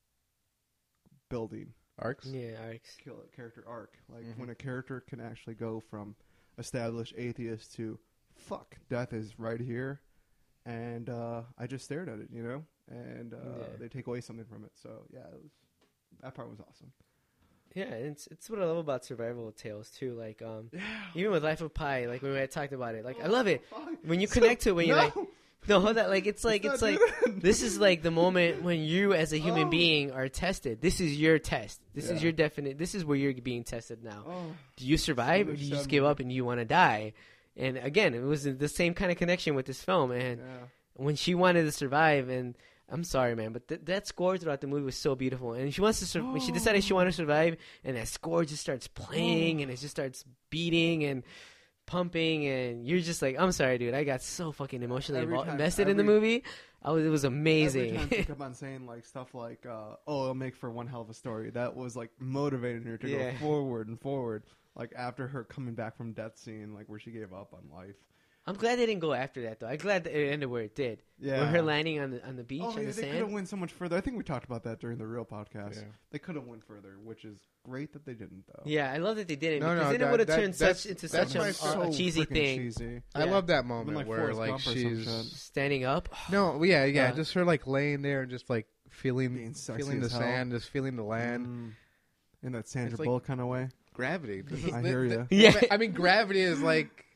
building, Arcs. yeah, Alex. kill it, character arc. Like Mhm. when a character can actually go from established atheist to fuck, death is right here. And uh, I just stared at it, you know, and uh, Yeah. they take away something from it. So yeah, it was, that part was awesome. Yeah, and it's it's what I love about survival tales too. Like um, even with Life of Pi, like when we had talked about it, like I love it when you connect to it. When you're like, No, no, hold that. Like it's like let's it's not like do that. this is like the moment when you, as a human Oh. being, are tested. This is your test. This Yeah. is your definite. This is where you're being tested now. Oh, Do you survive, or much do you just sad give movie. up and you want to die? And again, it was the same kind of connection with this film. And yeah. when she wanted to survive, and I'm sorry, man, but th- that score throughout the movie was so beautiful. And she wants to, sur- when she decided she wanted to survive, and that score just starts playing, and it just starts beating and pumping, and you're just like, I'm sorry, dude, I got so fucking emotionally Every involved, time- invested in the every- movie. I was, it was amazing. Every time she kept on saying like stuff like, uh, "Oh, it'll make for one hell of a story." That was like motivating her to Yeah. go forward and forward. Like after her coming back from death scene, like where she gave up on life. I'm glad they didn't go after that though. I'm glad that it ended where it did. Yeah, With her landing on the on the beach Oh on yeah, the they could have sand. went so much further. I think we talked about that during the real podcast. Yeah. They could have went further, which is great that they didn't though. Yeah, I love that they didn't No, because no, then it that- would have that- turned that's- such into that's such my a, so a cheesy freaking thing. Cheesy. I Yeah. love that Even moment like where Forrest like Gump or some she's shit. Standing up. no, yeah, yeah, Uh, just her like laying there and just like feeling, Being sexy feeling the as hell. sand, just feeling the land. Mm. In that Sandra It's like- Bullock kind of way. Gravity. This is I the- hear the- ya. Yeah. I mean, gravity is like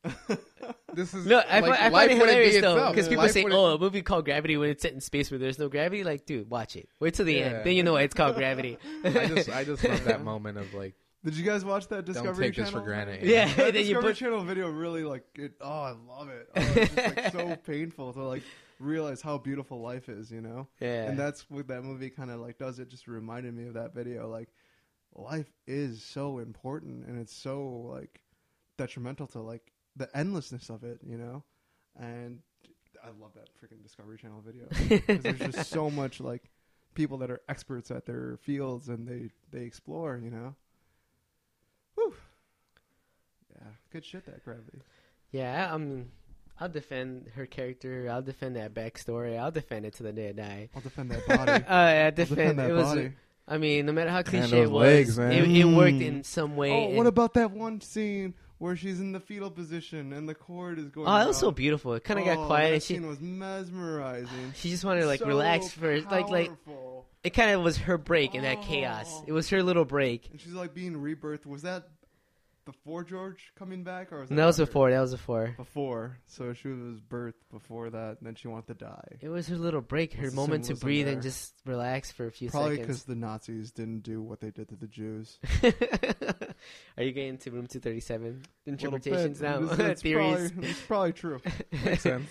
This is No, I, like, find, I life find it wouldn't be hilarious though itself. because people Life say, wouldn't- "Oh, a movie called Gravity when it's set in space where there's no gravity." Like, dude, watch it. Wait till the Yeah. end, then you know why it's called Gravity. I just, I just love that moment of like, Did you guys watch that don't Discovery take Channel? this for granted. Yeah. That And then you Discovery put- Channel video really like it. Oh, I love it. Oh, it's just like so painful to like realize how beautiful life is, you know. Yeah, And that's what that movie kind of like does. It just reminded me of that video. Like, life is so important, and it's so like detrimental to like the endlessness of it, you know. And I love that freaking Discovery Channel video. 'Cause there's just so much like people that are experts at their fields, and they they explore, you know. Whew. Yeah, good shit. That Gravity. yeah. I mean, I'll defend her character. I'll defend that backstory. I'll defend it to the day I die. I'll defend that body. Uh, I I'll defend, defend that it was. body. I mean, no matter how cliche those it was, legs, man. it, it worked Mm. in some way. Oh, and- what about that one scene where she's in the fetal position and the cord is going? Oh, that was so down? beautiful. It kind of Oh, got quiet, That and she scene was mesmerizing. she just wanted to like So relax first. Like like powerful. it kind of was her break in that chaos. Oh. It was her little break. And she's like being rebirthed. Was that before George coming back, or was that, And that was after? before. That was before. Before, so she was birthed before that, and then she wanted to die. It was her little break, her What's the moment to symbolism breathe there? and just relax for a few Probably because seconds. the Nazis didn't do what they did to the Jews. Are you getting into Room two thirty-seven Little bit. interpretations now? It's, it's Theories. Probably, it's probably true. makes sense.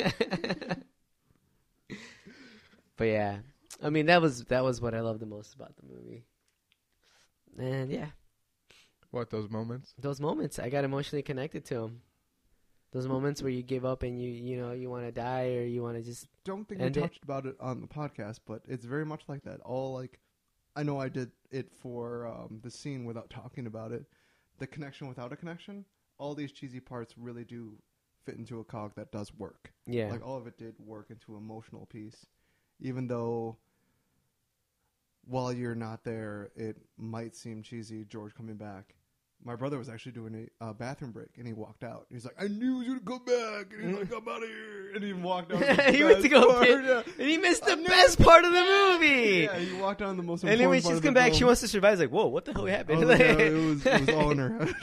But yeah, I mean that was that was what I loved the most about the movie. And yeah, What, those moments? those moments I got emotionally connected to them. Those moments where you give up and you you know you want to die or you want to just Don't think And we it- touched about it on the podcast, but it's very much like that. All like, I know I did it for um, the scene without talking about it. The connection without a connection. All these cheesy parts really do fit into a cog that does work. yeah Like all of it did work into an emotional piece, even though while you're not there, it might seem cheesy. George coming back. My brother was actually doing a uh, bathroom break, and he walked out. He's like, "I knew he was gonna come back," and he's like, "I'm out of here," and he walked out. the he went to best go part, pit, yeah. and he missed I the knew best it. part of the movie. Yeah, he walked on the most And important then when part she's of the come back, she film. wants to survive. It's like, whoa, what the hell happened? Oh, yeah, it was it was all in her head.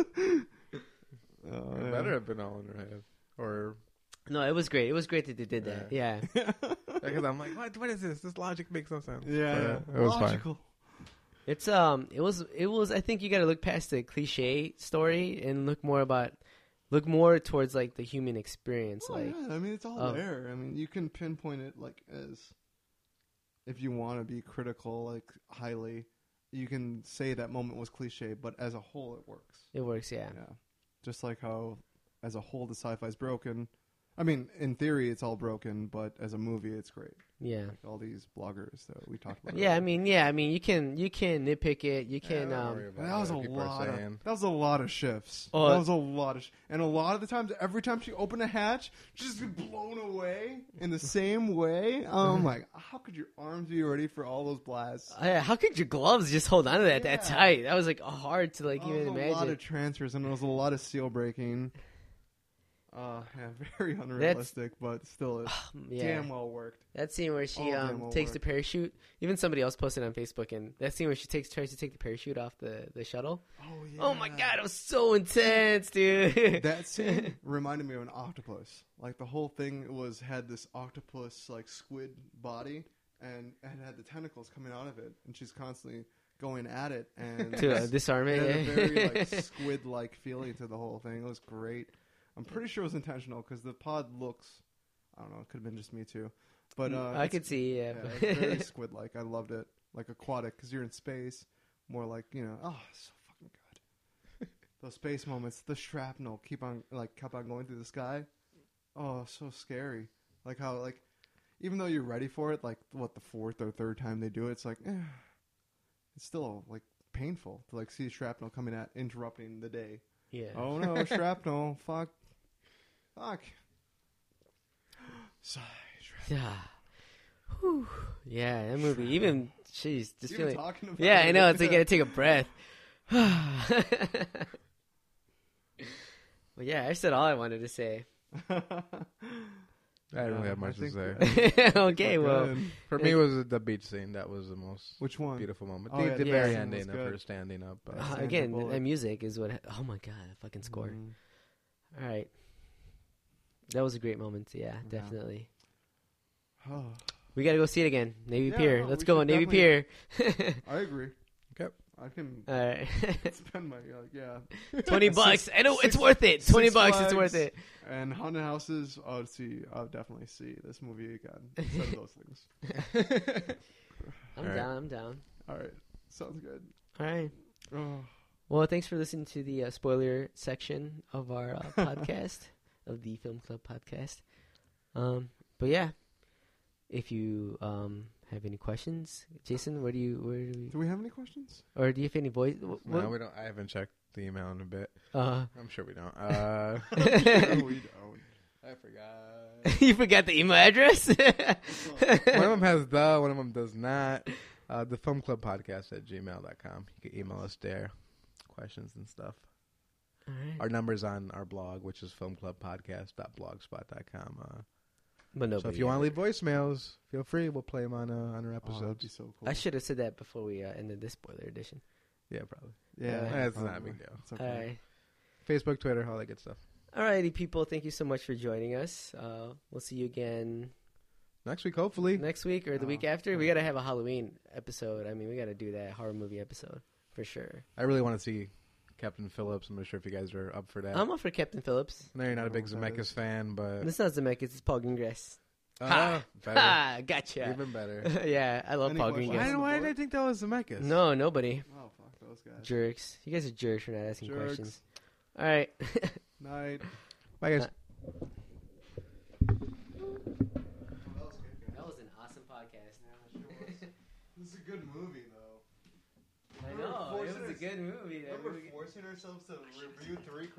Oh, It yeah. better have been all in her head. Or, No, it was great. It was great that they did that. Yeah. because I'm like, what? What is this? This logic makes no sense. Yeah, But, uh, it was fine. logical. It's um it was it was I think you got to look past the cliche story and look more about look more towards like the human experience Oh, like yeah, I mean, it's all Oh. there. I mean, you can pinpoint it like as if you want to be critical, like highly. You can say that moment was cliche, but as a whole, it works. it works, yeah. Yeah, just like how, as a whole, the sci-fi is broken. I mean, in theory, it's all broken, but as a movie, it's great. Yeah. Like all these bloggers that we talked about. Yeah, I earlier. mean, yeah, I mean, you can you can nitpick it. You Yeah, can don't um worry about that was a what people are lot. Of, saying. that was a lot of shifts. Oh, that was a lot of, sh- and a lot of the times, every time she opened a hatch, she'd just be blown away in the same way. I'm like, how could your arms be ready for all those blasts? uh, how could your gloves just hold on to that that Yeah. tight? That was like hard to like That even was a imagine. lot of transfers, and there was a lot of seal breaking. Uh, yeah, very unrealistic, but still, it yeah. damn well worked. That scene where she All um damn well takes the worked. parachute. Even somebody else posted on Facebook, and that scene where she takes tries to take the parachute off the, the shuttle. Oh yeah. Oh my god, it was so intense, dude. That scene reminded me of an octopus. Like the whole thing was had this octopus like squid body, and and had the tentacles coming out of it, and she's constantly going at it, and to uh, disarm it it. had a yeah. very like squid-like feeling to the whole thing. It was great. I'm pretty sure it was intentional because the pod looks. I don't know. It could have been just me too, but uh, I it's- could see, yeah. yeah, it's very squid-like. I loved it, like aquatic, because you're in space. More like you know, oh, so fucking good. Those space moments, the shrapnel keep on like kept on going through the sky. Oh, so scary. Like how like, even though you're ready for it, like what the fourth or third time they do it, it's like, eh, it's still like painful to like see shrapnel coming at interrupting the day. yeah. Oh no, shrapnel! Fuck, fuck. Sigh, shrapnel. Yeah. Whew. Yeah, that movie. Even jeez, just Even feeling. talking about Yeah, it, I know. It's like yeah. you gotta take a breath. Well, yeah, I said all I wanted to say. I didn't really Yeah, have much I to think- say. Okay, well, Good. For me, it was the beach scene. That was the most Which one? beautiful moment. Oh, the yeah, the the very scene ending was of good. her standing up. Uh, uh, Sandra again, Bullock. that music is what. Oh my god, that fucking score. Mm. All right. That was a great moment. Yeah, Yeah. definitely. Oh, We got to go see it again. Navy Yeah, Pier. no, Let's we go, should Navy Pier. I agree. Okay. I can All right. spend my like yeah. twenty Six- bucks. I know it's Six- worth it. twenty Six bucks. It's Flags worth it. And haunted houses. I'll see. I'll definitely see this movie again instead of those things. I'm All right. down. I'm down. All right, sounds good. All right. Oh, Well, thanks for listening to the uh, spoiler section of our uh, podcast, of the Film Club podcast. Um, but yeah, if you um, have any questions, Jason, where do you where do we do we have any questions? or do you have any voice? No, What, we don't. I haven't checked the email in a bit. uh, I'm sure we don't. Uh, No, we don't. I forgot. you forgot the email address. One of them has the, one of them does not. Uh, the Film Club Podcast at gmail dot com. You can email us there, questions and stuff. All right. Our number's on our blog, which is film club podcast dot blogspot dot com. Uh, But so nobody if you want to ever- leave voicemails, feel free. We'll play them on uh, on our Oh, that'd episodes. be so cool. I should have said that before we uh, ended this spoiler edition. Yeah, probably. Yeah, Uh, It's not a probably. big deal. It's okay. All right. Facebook, Twitter, all that good stuff. Alrighty, people. Thank you so much for joining us. Uh, we'll see you again Next week, hopefully. next week or the Oh, week after. We gotta have a Halloween episode. I mean, we gotta do that horror movie episode for sure. I really want to see Captain Phillips. I'm not sure if you guys are up for that. I'm up for Captain Phillips. I know you're not a big I don't know what that Zemeckis is. fan, but It's not Zemeckis. It's Paul Greengrass. uh, Ha! better. Ha! Gotcha. Even better. yeah, I love Any Paul questions? Why, Greengrass. on the why did board? I think that was Zemeckis? No, nobody. Oh fuck those guys. Jerks. You guys are jerks for not asking Jerks. questions. All right. Night. Bye, guys. That was an awesome podcast. This is a good movie, though. I We're know. It forcing was a us- good movie. That We're movie- forcing ourselves to review three